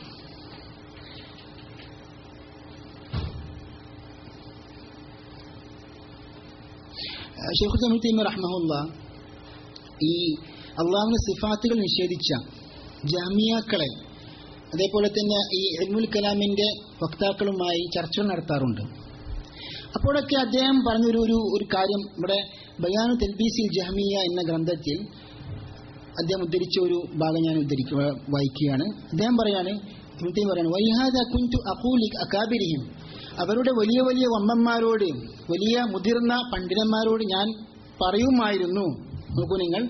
ശൈഖുൽ ഇസ്ലാം ഇബ്നു തൈമിയ്യ റഹ്മഹുല്ലാഹ് ഈ അല്ലാഹുവിന്റെ സിഫാത്തുകൾ നിഷേധിച്ച ജഹ്മിയാക്കളെ അതേപോലെ തന്നെ ഈ ഇൽമുൽ കലാമിന്റെ വക്താക്കളുമായി ചർച്ചകൾ നടത്താറുണ്ട്. അപ്പോഴൊക്കെ അദ്ദേഹം പറഞ്ഞൊരു കാര്യം ഇവിടെ ബയാനു തൽബീസിൽ ജഹ്മിയ എന്ന ഗ്രന്ഥത്തിൽ അദ്ദേഹം ഉദ്ധരിച്ച ഒരു ഭാഗം ഞാൻ വായിക്കുകയാണ്. അദ്ദേഹം പറയാണ്, വൈഹാദാ കുൻതു അഖൂലി അകാബിരിഹിം, അവരുടെ വലിയ വലിയ വമ്പന്മാരോട്, വലിയ മുതിർന്ന പണ്ഡിതന്മാരോട് ഞാൻ പറയുമായിരുന്നു. നോക്കൂ നിങ്ങൾ,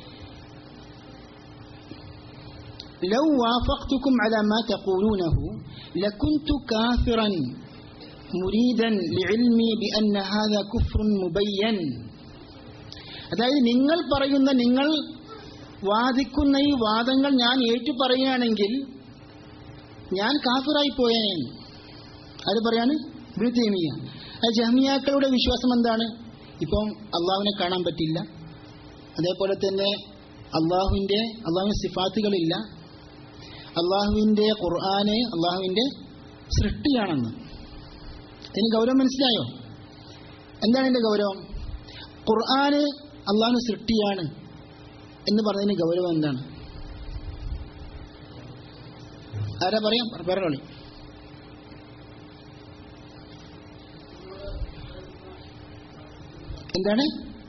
ലൗ വാഫഖ്തുകും അലാ മാ തഖൂലൂനഹു ലകുൻതു കാഫിറൻ മുരീദൻ ലിഇൽമി ബിഅന്ന ഹാദാ കുഫ്റുൻ മുബയ്യൻ. അതായത് നിങ്ങൾ പറയുന്ന, നിങ്ങൾ വാദിക്കുന്ന ഈ വാദങ്ങൾ ഞാൻ ഏറ്റു പറയുകയാണെങ്കിൽ ഞാൻ കാഫിറായി പോയേനെ. അത് പറയാണ് ഇബ്നു തൈമിയ്യ. ജഹ്മിയാക്കളുടെ വിശ്വാസം എന്താണ്? ഇപ്പം അള്ളാഹുവിനെ കാണാൻ പറ്റില്ല, അതേപോലെ തന്നെ അള്ളാഹുവിന്റെ സിഫാത്തുകളില്ല, അള്ളാഹുവിന്റെ ഖുർആന് അള്ളാഹുവിന്റെ സൃഷ്ടിയാണെന്ന്. ഇതിന് ഗൗരവം മനസ്സിലായോ? എന്താണ് ഇതിന്റെ ഗൗരവം? ഖുർആന് അള്ളാഹുവിന്റെ സൃഷ്ടിയാണ് എന്ന് പറഞ്ഞതിന് ഗൗരവം എന്താണ്? ആരാ പറയാം? പറഞ്ഞോളി. എന്താണ്?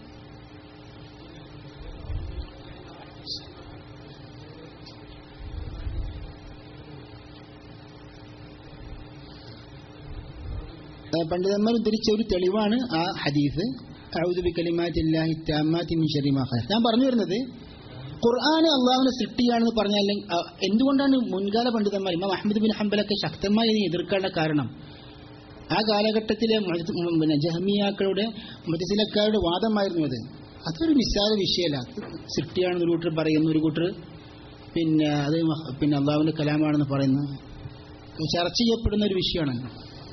പണ്ഡിതന്മാർ ഉദ്ധരിച്ച ഒരു തെളിവാണ് ആ ഹദീസ്, അഊദു ബികലിമാത്തില്ലാഹി തമ്മാത്തി മിൻ ശർരി മാ ഖലഖ്. ഞാൻ പറഞ്ഞു വരുന്നത്, ഖുർആന് അള്ളാഹുവിന്റെ സൃഷ്ടിയാണെന്ന് പറഞ്ഞാൽ എന്തുകൊണ്ടാണ് മുൻകാല പണ്ഡിതന്മാർ ഇമാം അഹ്മദ് ബിൻ ഹംബലൊക്കെ ശക്തമായി ഇതിനെ എതിർക്കാനുള്ള കാരണം? ആ കാലഘട്ടത്തിലെ ജഹ്മിയാക്കളുടെ മുഅ്തസിലക്കാരുടെ വാദമായിരുന്നു അത്. അതൊരു നിസ്സാര വിഷയമല്ല. സൃഷ്ടിയാണെന്ന് ഒരു കൂട്ടർ പറയുന്നു, ഒരു കൂട്ടർ അത് അള്ളാഹുവിന്റെ കലാമാണെന്ന് പറയുന്നു. ചർച്ച ചെയ്യപ്പെടുന്ന ഒരു വിഷയമാണ്.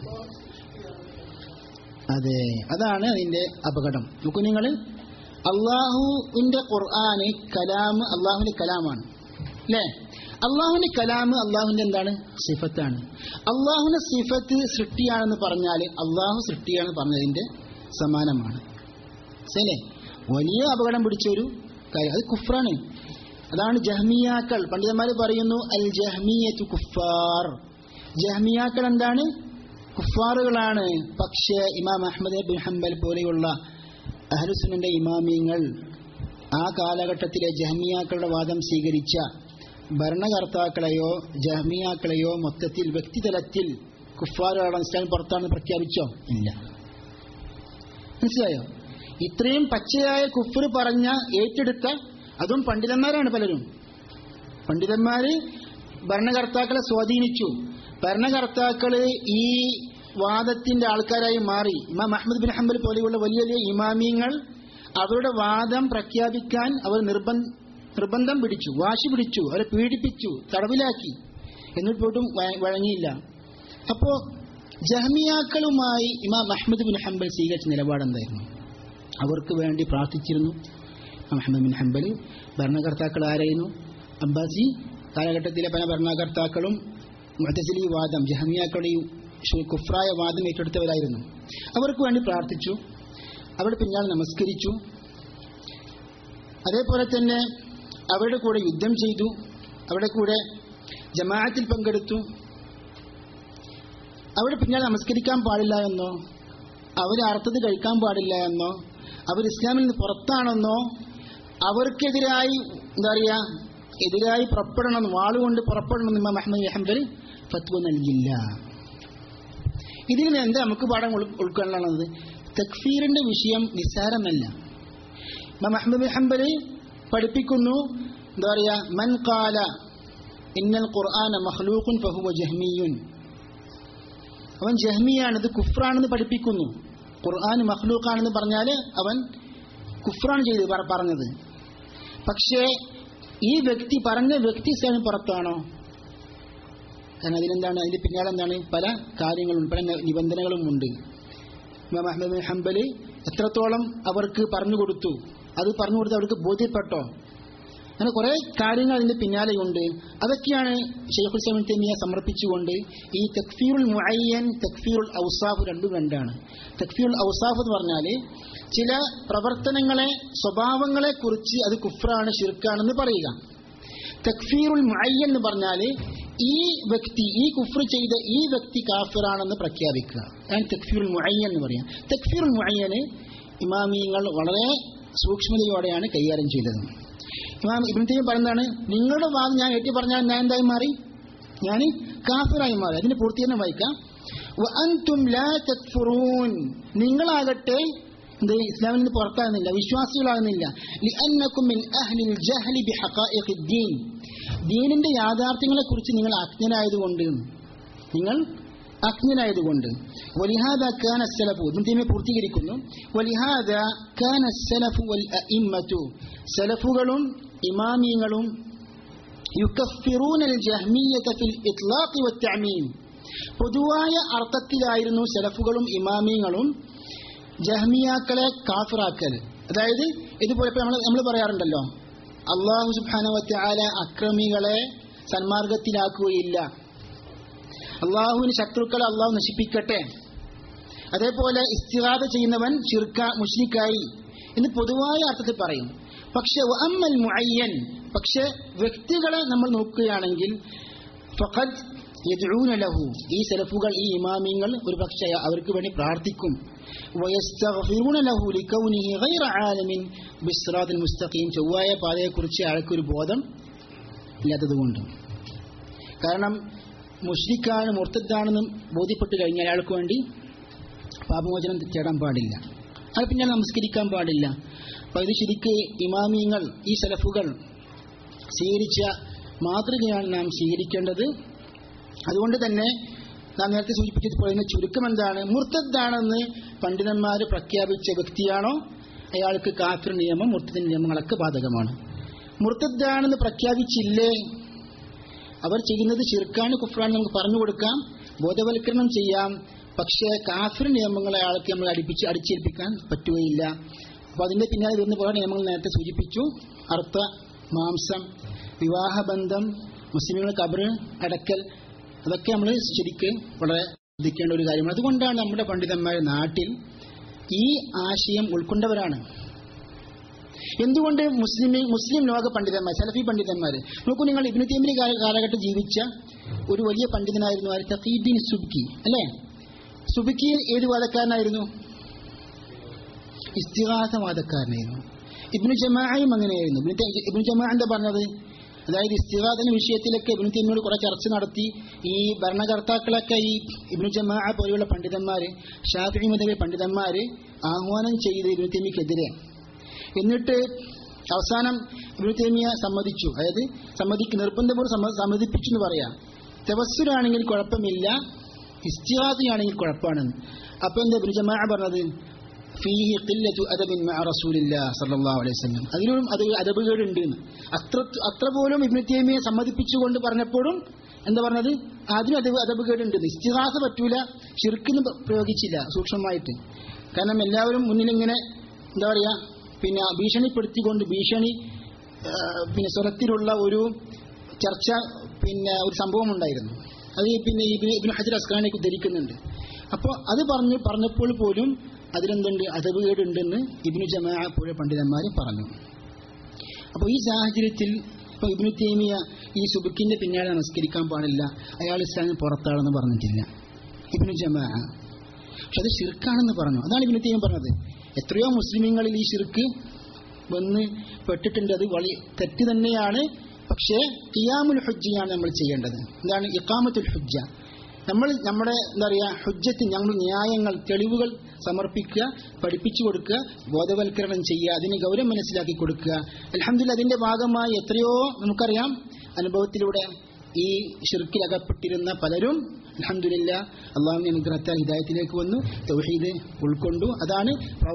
അതെ, അതാണ് അതിന്റെ അപകടം. നോക്കൂ നിങ്ങൾ, അള്ളാഹുവിന്റെ ഖുർആന് കലാം അള്ളാഹുവിന്റെ കലാമാണ് അല്ലേ? അള്ളാഹുവിന്റെ കലാം അള്ളാഹുവിന്റെ എന്താണ്? സിഫത്താണ്. അള്ളാഹുവിന്റെ സിഫത്ത് സൃഷ്ടിയാണെന്ന് പറഞ്ഞാൽ അള്ളാഹു സൃഷ്ടിയാണെന്ന് പറഞ്ഞതിന്റെ സമാനമാണ്. ശരിയല്ലേ? വലിയ അപകടം പിടിച്ച ഒരു കാര്യം, അത് കുഫ്റാണ്. അതാണ് ജഹ്മിയാക്കൾ. പണ്ഡിതന്മാർ പറയുന്നു അൽ ജഹ്മിയത്തു കുഫാർ. ജഹ്മിയാക്കൾ എന്താണ്? കുഫാറുകളാണ്. പക്ഷേ ഇമാം അഹ്മദ് ബിൻ ഹംബൽ പോലെയുള്ള അഹ്ലുസുന്നന്റെ ഇമാമിയങ്ങൾ ആ കാലഘട്ടത്തിലെ ജഹ്മിയാക്കളുടെ വാദം സ്വീകരിച്ച ഭരണകർത്താക്കളെയോ ജഹ്മിയാക്കളെയോ മൊത്തത്തിൽ വ്യക്തിതലത്തിൽ കുഫാറുകളാണ്, ഇസ്ലാം പുറത്താണെന്ന് പ്രഖ്യാപിച്ചോ? ഇല്ല. മനസ്സിലായോ? ഇത്രയും പച്ചയായ കുഫ്ർ പറഞ്ഞ ഏറ്റെടുത്ത അതും പണ്ഡിതന്മാരാണ്. പലരും പണ്ഡിതന്മാര് ഭരണകർത്താക്കളെ സ്വാധീനിച്ചു. ഭരണകർത്താക്കള് ഈ വാദത്തിന്റെ ആൾക്കാരായി മാറി. ഇമാം അഹ്മദ് ബിൻ ഹംബൽ പോലെയുള്ള വലിയ വലിയ ഇമാമിയങ്ങൾ അവരുടെ വാദം പ്രഖ്യാപിക്കാൻ അവർ നിർബന്ധം പിടിച്ചു, വാശി പിടിച്ചു, അവരെ പീഡിപ്പിച്ചു, തടവിലാക്കി. എന്നിട്ട് പോയിട്ടും വഴങ്ങിയില്ല. അപ്പോ ജഹ്മിയാക്കളുമായി ഇമാം അഹ്മദ് ബിൻ ഹംബൽ സ്വീകരിച്ച നിലപാടെന്തായിരുന്നു? അവർക്ക് വേണ്ടി പ്രാർത്ഥിച്ചിരുന്നു. അഹ്മദ് ബിൻ ഹംബൽ ഭരണകർത്താക്കൾ ആരായിരുന്നു? അബ്ബാസി കാലഘട്ടത്തിലെ പല ഭരണകർത്താക്കളും മുഅ്തസിലി വാദം, ജഹ്മിയാക്കളുടെ കുഫ്രായ വാദം ഏറ്റെടുത്തവരായിരുന്നു. അവർക്ക് വേണ്ടി പ്രാർത്ഥിച്ചു. അവരുടെ പിന്നാലെ നമസ്കരിച്ചു. അതേപോലെ തന്നെ അവരുടെ കൂടെ യുദ്ധം ചെയ്തു, അവരുടെ കൂടെ ജമാഅത്തിൽ പങ്കെടുത്തു. അവരുടെ പിന്നാലെ നമസ്കരിക്കാൻ പാടില്ല എന്നോ, അവർ അർത്ഥത് കഴിക്കാൻ പാടില്ല എന്നോ, അവർ ഇസ്ലാമിൽ നിന്ന് പുറത്താണെന്നോ, അവർക്കെതിരായി എതിരായി പുറപ്പെടണം, വാളുകൊണ്ട് പുറപ്പെടണമെന്ന് ഇമാം അഹ്മദ് ബിൻ ഹംബൽ ഫത്വ നൽകില്ല. ഇതിൽ നിന്ന് എന്താ നമുക്ക് പാഠം ഉൾക്കൊള്ളാനുള്ളത്? തക്ഫീറിന്റെ വിഷയം നിസ്സാരമല്ല. ഇമാം അഹ്മദ് ബിൻ ഹംബൽ പഠിപ്പിക്കുന്നു, മൻ ഖാല ഇന്നൽ ഖുർആന മഖ്ലൂഖുൻ ഫഹുവ ജഹ്മിയ്യുൻ, അവൻ ജഹ്മിയാണ്, ഇത് കുഫ്റാണെന്ന് പഠിപ്പിക്കുന്നു. ഖുർആൻ മഖ്ലൂഖാണെന്ന് പറഞ്ഞാൽ അവൻ കുഫ്റാണ് പറഞ്ഞത്. പക്ഷേ ഈ വ്യക്തി പറഞ്ഞ വ്യക്തി ഇസ്ലാമിന് പുറത്താണോ? കാരണം അതിന്റെ പിന്നാലെ എന്താണ്? പല കാര്യങ്ങളും പല നിബന്ധനകളും ഉണ്ട്. ഇമാം അഹ്മദ് ബിൻ ഹംബൽ എത്രത്തോളം അവർക്ക് പറഞ്ഞു കൊടുത്തു, അത് പറഞ്ഞു കൊടുത്ത് അവർക്ക് ബോധ്യപ്പെട്ടോ? അങ്ങനെ കുറെ കാര്യങ്ങൾ അതിന്റെ പിന്നാലെയുണ്ട്. അതൊക്കെയാണ് ശൈഖുൽ ഇസ്ലാം ഇബ്നു തൈമിയ്യ സമർപ്പിച്ചുകൊണ്ട് ഈ തക്ഫീറുൽ മുഅയ്യൻ, തക്ഫീറുൽ ഔസാഫ് രണ്ടാണ്. തക്ഫീറുൽ ഔസാഫ് എന്ന് പറഞ്ഞാൽ ചില പ്രവർത്തനങ്ങളെ, സ്വഭാവങ്ങളെ കുറിച്ച് അത് കുഫ്റാണ്, ശിർക്കാണെന്ന് പറയുക. തക്ഫീറുൽ മുഅയ്യൻ എന്ന് പറഞ്ഞാൽ ഈ വ്യക്തി, ഈ കുഫ്ർ ചെയ്ത ഈ വ്യക്തി കാഫിറാണെന്ന് പ്രഖ്യാപിക്കുക. അതാണ് തക്ഫീറുൽ മുഅയ്യൻ എന്ന് പറയാം. തക്ഫീറുൽ മുഅയ്യന് ഇമാമിയങ്ങൾ വളരെ സൂക്ഷ്മതയോടെയാണ് കൈകാര്യം ചെയ്തത്. ഇമാം ഇബ്നു തൈമിയ്യ പറയുന്നതാണ്, നിങ്ങളുടെ വാദം ഞാൻ ഏറ്റി പറഞ്ഞാൽ ഞാൻ എന്തായി മാറി? ഞാൻ കാഫിറായി മാറി. അതിന്റെ പൂർത്തീകരണം വായിക്കാം. വഅൻതും ലാ തക്ഫുറൂൻ, നിങ്ങളാകട്ടെ ഇസ്ലാമിൽ നിന്ന് പുറത്താകുന്നില്ല, വിശ്വാസികളാകുന്നില്ല. ലിഅന്നകും മിൻ അഹ്ലിൽ ജഹ്ലി ബിഹഖായിഖിദ്ദീൻ, ദീനിന്റെ യാഥാർത്ഥ്യങ്ങളെ കുറിച്ച് നിങ്ങൾ അജ്ഞനായതുകൊണ്ട്. വലിഹാദാ കാന അസ്സലഫു, ഇബ്നു തൈമിയ്യ പൂർത്തീകരിക്കുന്നു, വലിഹാദാ കാന അസ്സലഫു വൽ അഇമ്മതു, സലഫുകളും ഇമാമിയങ്ങളും യുകഫിറൂനൽ ജഹ്മിയ്യത ഫിൽ ഇത്ലാഖ് വത്തഅമീം, പൊതുവായ അർത്ഥത്തിലായിരുന്നു സലഫുകളും ഇമാമിയങ്ങളും ജഹ്മിയാക്കളെ കാഫിറാക്കൽ. അതായത് ഇതുപോലെ നമ്മൾ പറയാറുണ്ടല്ലോ, അല്ലാഹു സുബ്ഹാനഹു വതആല അക്രമികളെ സന്മാർഗത്തിലാക്കുകയില്ല, അള്ളാഹുവിന് ശത്രുക്കളെ അള്ളാഹു നശിപ്പിക്കട്ടെ, അതേപോലെ ഇസ്തിഗാഥ ചെയ്യുന്നവൻ മുശ്രിക്കായി എന്ന് പൊതുവായ അർത്ഥത്തിൽ പറയും. പക്ഷെ വഅമ്മൽ മുഅയ്യൻ, പക്ഷെ വ്യക്തികളെ നമ്മൾ നോക്കുകയാണെങ്കിൽ ഫഖദ് യദ്ഊന ലഹു, ഈ സലഫുകൾ, ഈ ഇമാമിങ്ങൾ ഒരു പക്ഷേ അവർക്ക് വേണ്ടി പ്രാർത്ഥിക്കും. വയസ്തഗ്ഫിറൂന ലഹു ലികൗനിഹി ഗൈറ ആലിമിൻ ബിസ്സിറാത്തിൽ മുസ്തഖീം, ചൊവ്വായ പാതയെക്കുറിച്ച് അയാൾക്കൊരു ബോധം ഇല്ലാത്തതുകൊണ്ട്. കാരണം മുശ്രിക്കാണ്, മുർത്തദ്ദാണെന്ന് ബോധ്യപ്പെട്ട് കഴിഞ്ഞാൽ അയാൾക്ക് വേണ്ടി പാപമോചനം തേടാൻ പാടില്ല, അത് പിന്നെ നമസ്കരിക്കാൻ പാടില്ല. അപ്പൊ ഇത് ശരിക്ക് ഇമാമിയങ്ങൾ, ഈ സലഫുകൾ സ്വീകരിച്ച മാതൃകയാണ് നാം സ്വീകരിക്കേണ്ടത്. അതുകൊണ്ട് തന്നെ നാം നേരത്തെ സൂചിപ്പിച്ചത് പറയുന്ന ചുരുക്കം എന്താണ്? മുർത്തദ്ദാണെന്ന് പണ്ഡിതന്മാർ പ്രഖ്യാപിച്ച വ്യക്തിയാണോ അയാൾക്ക് കാഫിർ നിയമം, മുർത്തദ് നിയമങ്ങളൊക്കെ ബാധകമാണ്. മുർത്തദ്ദാണെന്ന് പ്രഖ്യാപിച്ചില്ലേ, അവർ ചെയ്യുന്നത് ശിർക്കാണ്, കുഫ്റാണ്, നമുക്ക് പറഞ്ഞു കൊടുക്കാം, ബോധവൽക്കരണം ചെയ്യാം. പക്ഷേ കാഫിർ നിയമങ്ങളെ അയാൾക്ക് നമ്മൾ അടിച്ചേൽപ്പിക്കാൻ പറ്റുകയില്ല. അപ്പൊ അതിന്റെ പിന്നാലെ വരുന്ന പോലെ നിയമങ്ങൾ നേരത്തെ സൂചിപ്പിച്ചു. അർത്ഥ, മാംസം, വിവാഹബന്ധം, മുസ്ലിമുകൾ ഖബർ അടക്കൽ, അതൊക്കെ നമ്മൾ ശരിക്ക് വളരെ ശ്രദ്ധിക്കേണ്ട ഒരു കാര്യമാണ്. അതുകൊണ്ടാണ് നമ്മുടെ പണ്ഡിതന്മാർ നാട്ടിൽ ഈ ആശയം ഉൾക്കൊണ്ടവരാണ്. എന്തുകൊണ്ട് മുസ്ലിം ലോക പണ്ഡിതന്മാർ, സലഫി പണ്ഡിതന്മാർ നോക്കൂ, നിങ്ങൾ ഇബ്നു തൈമിയ്യ കാലഘട്ടം ജീവിച്ച ഒരു വലിയ പണ്ഡിതനായിരുന്നു തഖീദ്ദീൻ സുബ്കി, അല്ലേ? സുബ്കി ഏത് വാദക്കാരനായിരുന്നു? ഇസ്തിഗാഥ വാദക്കാരനായിരുന്നു. ഇബ്നു ജമാഅയും അങ്ങനെയായിരുന്നു. ഇബ്നു ജമാഅ എന്താ പറഞ്ഞത്? അതായത് ഇസ്തിഗാഥയുടെ വിഷയത്തിലൊക്കെ ഇബ്നു തൈമിയ്യയോട് കുറെ ചർച്ച നടത്തി. ഈ ഭരണകർത്താക്കളൊക്കെ ഈ ഇബ്നു ജമാഅ പോലെയുള്ള പണ്ഡിതന്മാര്, ശാഫിഈ മദ്ഹബിലെ പണ്ഡിതന്മാര് ആഹ്വാനം ചെയ്ത് ഇബ്നു തൈമിയ്യക്കെതിരെ. എന്നിട്ട് അവസാനം ഇബ്നു തൈമിയ്യ സമ്മതിച്ചു, അതായത് നിർബന്ധപൂർവ്വം സമ്മതിപ്പിച്ചു എന്ന് പറയാം. തവസ്സുലാണെങ്കിൽ കുഴപ്പമില്ല, ഇസ്തിഗാഥയാണെങ്കിൽ കുഴപ്പമാണെന്ന്. അപ്പൊ എന്താ ഇബ്നു ജമാഅ പറഞ്ഞത്? ഫീഹി ഖില്ലതു അദബിൻ മഅ റസൂലില്ലാഹി സ്വല്ലല്ലാഹു അലൈഹി വസല്ലം, അതിലും അത് അദബുകേടുണ്ട്. അത്ര പോലും ഇബ്നു തൈമിയ്യ സമ്മതിപ്പിച്ചുകൊണ്ട് പറഞ്ഞപ്പോഴും എന്താ പറഞ്ഞത്? അതിനും അദബുകേടുണ്ട്. ഇസ്തിഗാഥ പറ്റൂല, ശിർക്കിന് പ്രയോഗിച്ചില്ല സൂക്ഷ്മമായിട്ട്. കാരണം എല്ലാവരും മുന്നിലിങ്ങനെ എന്താ പറയാ, പിന്നെ ഭീഷണിപ്പെടുത്തിക്കൊണ്ട് പിന്നെ സ്വരത്തിലുള്ള ഒരു ചർച്ച, പിന്നെ ഒരു സംഭവം ഉണ്ടായിരുന്നു. അത് പിന്നെ ഇബ്നു ഹജർ അസ്ഖലാനി ഉദ്ധരിക്കുന്നുണ്ട്. അപ്പോൾ അത് പറഞ്ഞപ്പോൾ പോലും അതിലെന്തുണ്ട്, അദബുകേടുണ്ടെന്ന് ഇബ്നു ജമാഅ പോലുള്ള പണ്ഡിതന്മാർ പറഞ്ഞു. അപ്പോൾ ഈ സാഹചര്യത്തിൽ ഇപ്പോൾ ഇബ്നു തൈമിയ ഈ സുബ്ഹിന്റെ പിന്നാലെ നമസ്കരിക്കാൻ പാടില്ല, അയാൾ ഇസ്ലാമിന് പുറത്താണെന്ന് പറഞ്ഞിട്ടില്ല ഇബ്നു ജമാഅ. പക്ഷെ അത് ശിർക്കാണെന്ന് പറഞ്ഞു. അതാണ് ഇബ്നു തൈമിയ പറഞ്ഞത്. എത്രയോ മുസ്ലിമീങ്ങളിൽ ഈ ശിർക്ക് വന്ന് പെട്ടിട്ടുണ്ട്. അത് വലിയ തെറ്റ് തന്നെയാണ്. പക്ഷേ ഖിയാമുൽ ഹുജ്ജയാണ് നമ്മൾ ചെയ്യേണ്ടത്. എന്താണ് ഇഖാമത്തുൽ ഹുജ്ജ? നമ്മുടെ എന്താ പറയുക, ഹുജ്ജത്ത്, ഞങ്ങൾ ന്യായങ്ങൾ, തെളിവുകൾ സമർപ്പിക്കുക, പഠിപ്പിച്ചു കൊടുക്കുക, ബോധവൽക്കരണം ചെയ്യുക, അതിന് ഗൗരവം മനസ്സിലാക്കി കൊടുക്കുക. അൽഹംദുലില്ലാഹ് അതിന്റെ ഭാഗമായി എത്രയോ നമുക്കറിയാം അനുഭവത്തിലൂടെ ഈ ശിർക്കിൽ അകപ്പെട്ടിരുന്ന പലരും അൽഹംദുലില്ലാഹ് അള്ളാഹുവിന്റെ അനുഗ്രഹത്താൽ ഹിദായത്തിലേക്ക് വന്നു, തൗഹീദ് ഉൾക്കൊണ്ടു. അതാണ്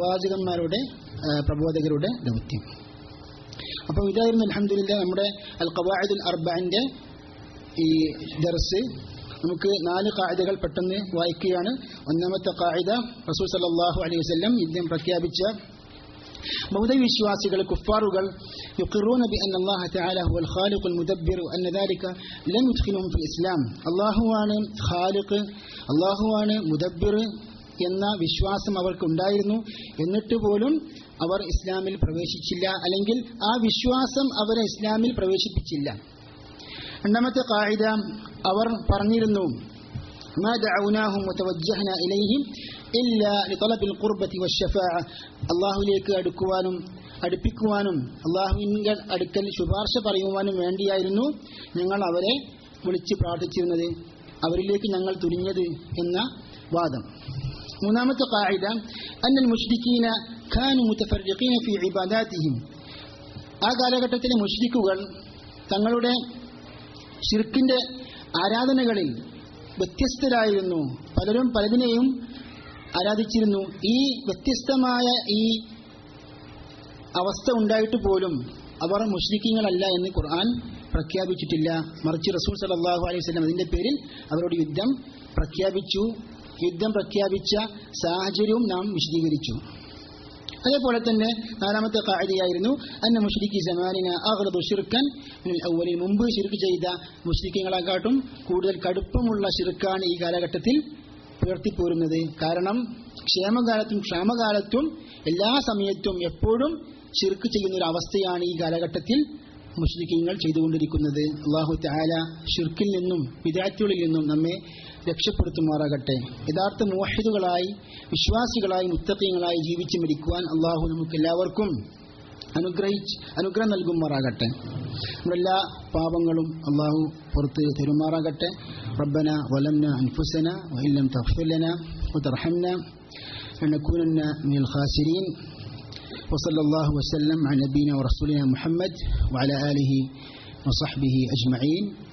പ്രബോധകരുടെ ദൗത്യം. അപ്പോൾ ഇതായിരുന്നു അൽഹംദുലില്ലാഹ് നമ്മുടെ അൽ ഖവാഇദുൽ അർബഅന്റെ ഈ ദർസ്. നമുക്ക് 4 ഖാഇദകൾ പെട്ടെന്ന് വായിക്കുകയാണ്. ഒന്നാമത്തെ ഖാഇദ, റസൂൽ സല്ലല്ലാഹു അലൈഹി വസല്ലം യുദ്ധം പ്രഖ്യാപിച്ച ബൗദ്ധവിശ്വാസികൾ, കുഫാറുകൾ യുഖിറൂന ബിഅന്ന അല്ലാഹ തആല ഹുവൽ ഖാലിഖുൽ മുദബ്ബിർ അന്ന ദാലിക ലം യുദ്ഖിലുഹും ഫിൽ ഇസ്ലാം. അല്ലാഹുവാണ് ഖാലിഖ്, അല്ലാഹുവാണ് മുദബ്ബിർ എന്ന വിശ്വാസം അവർക്കുണ്ടായിരുന്നു. എന്നിട്ട് പോലും അവർ ഇസ്ലാമിൽ പ്രവേശിച്ചില്ല, അല്ലെങ്കിൽ ആ വിശ്വാസം അവരെ ഇസ്ലാമിൽ പ്രവേശിപ്പിച്ചില്ല. രണ്ടാമത്തെ ഖാഇദ, അവർ പറഞ്ഞിരുന്നു മാ ദഅൗനാഹും വതവജ്ജഹ്നാ ഇലൈഹിം ഇല്ലാ ലിതലബിൽ ഖുർബതി വശഫാഅ. അല്ലാഹുവിലേക്ക് അടുപ്പിക്കുവാനും അല്ലാഹുവിന്റെ അടുക്കൽ ശുപാർശ പറയുവാനും വേണ്ടിയായിരുന്നു ഞങ്ങൾ അവരെ വിളിച്ച് പ്രാർത്ഥിച്ചിരുന്നത്, അവരിലേക്ക് ഞങ്ങൾ തുനിഞ്ഞത് എന്ന വാദം. മൂന്നാമത്തെ ഖാഇദ, അന്നൽ മുശ്രിക്കീന കാനു മുതഫർരിഖീന ഫീ ഇബാദാതിഹിം. ആ കാലഘട്ടത്തിലെ മുശ്രിക്കുകൾ തങ്ങളുടെ ശിർക്കിന്റെ ആരാധനകളിൽ വ്യത്യസ്തരായിരുന്നു. പലരും പലതിനെയും ആരാധിച്ചിരുന്നു. ഈ വ്യത്യസ്തമായ ഈ അവസ്ഥ ഉണ്ടായിട്ട് പോലും അവർ മുശ്രിക്കീങ്ങളല്ല എന്ന് ഖുർആൻ പ്രഖ്യാപിച്ചിട്ടില്ല. മറിച്ച് റസൂൽ സല്ലല്ലാഹു അലൈഹി വസല്ലം അതിന്റെ പേരിൽ അവരോട് യുദ്ധം പ്രഖ്യാപിച്ചു. യുദ്ധം പ്രഖ്യാപിച്ച സാഹചര്യവും നാം വിശദീകരിച്ചു. അതേപോലെ തന്നെ നാലാമത്തെ ഖാഇദയായിരുന്നു അന്ന മുശ്രിക്കി സമാനിന അഗ്ലദു ശിർക്കൻ മിനൽ അവ്വലിൻ. മുമ്പ് ശിർക്ക് ചെയ്ത മുശ്രിക്കീങ്ങളെക്കാട്ടും കൂടുതൽ കടുപ്പമുള്ള ശിർക്കാണ് ഈ കാലഘട്ടത്തിൽ പുലർത്തിപ്പോരുന്നത്. കാരണം ക്ഷേമകാലത്തും ക്ഷാമകാലത്തും എല്ലാ സമയത്തും എപ്പോഴും ശിർക്ക് ചെയ്യുന്ന ഒരു അവസ്ഥയാണ് ഈ കാലഘട്ടത്തിൽ മുശ്രിക്കീങ്ങൾ ചെയ്തുകൊണ്ടിരിക്കുന്നത്. അല്ലാഹു തആല ശിർക്കിൽ നിന്നും ബിദ്അത്തുകളിൽ നിന്നും നമ്മെ രക്ഷപ്പെടുത്തുമാറാകട്ടെ. യഥാർത്ഥ മുവഹിദുകളായി, വിശ്വാസികളായി, മുത്തഖീങ്ങളായി ജീവിച്ചു മരിക്കുവാൻ അല്ലാഹു നമുക്ക് എല്ലാവർക്കും അനുഗ്രഹം നൽകുമാറാകട്ടെ. നമ്മളെല്ലാ പാപങ്ങളും അല്ലാഹു പുറത്ത് തരുമാറാകട്ടെ. റബ്ബന വലംനാ അൻഫുസന വഇൻ ലം തഗ്ഫിർ ലനാ വതർഹംനാ ലനകൂനന്ന മിനൽ ഖാസിരീൻ. വസല്ലല്ലാഹു വസല്ലം അലാ നബിയിനാ വറസൂലിനാ മുഹമ്മദ് വഅലാ ആലിഹി വസഹ്ബിഹി അജ്മഈൻ.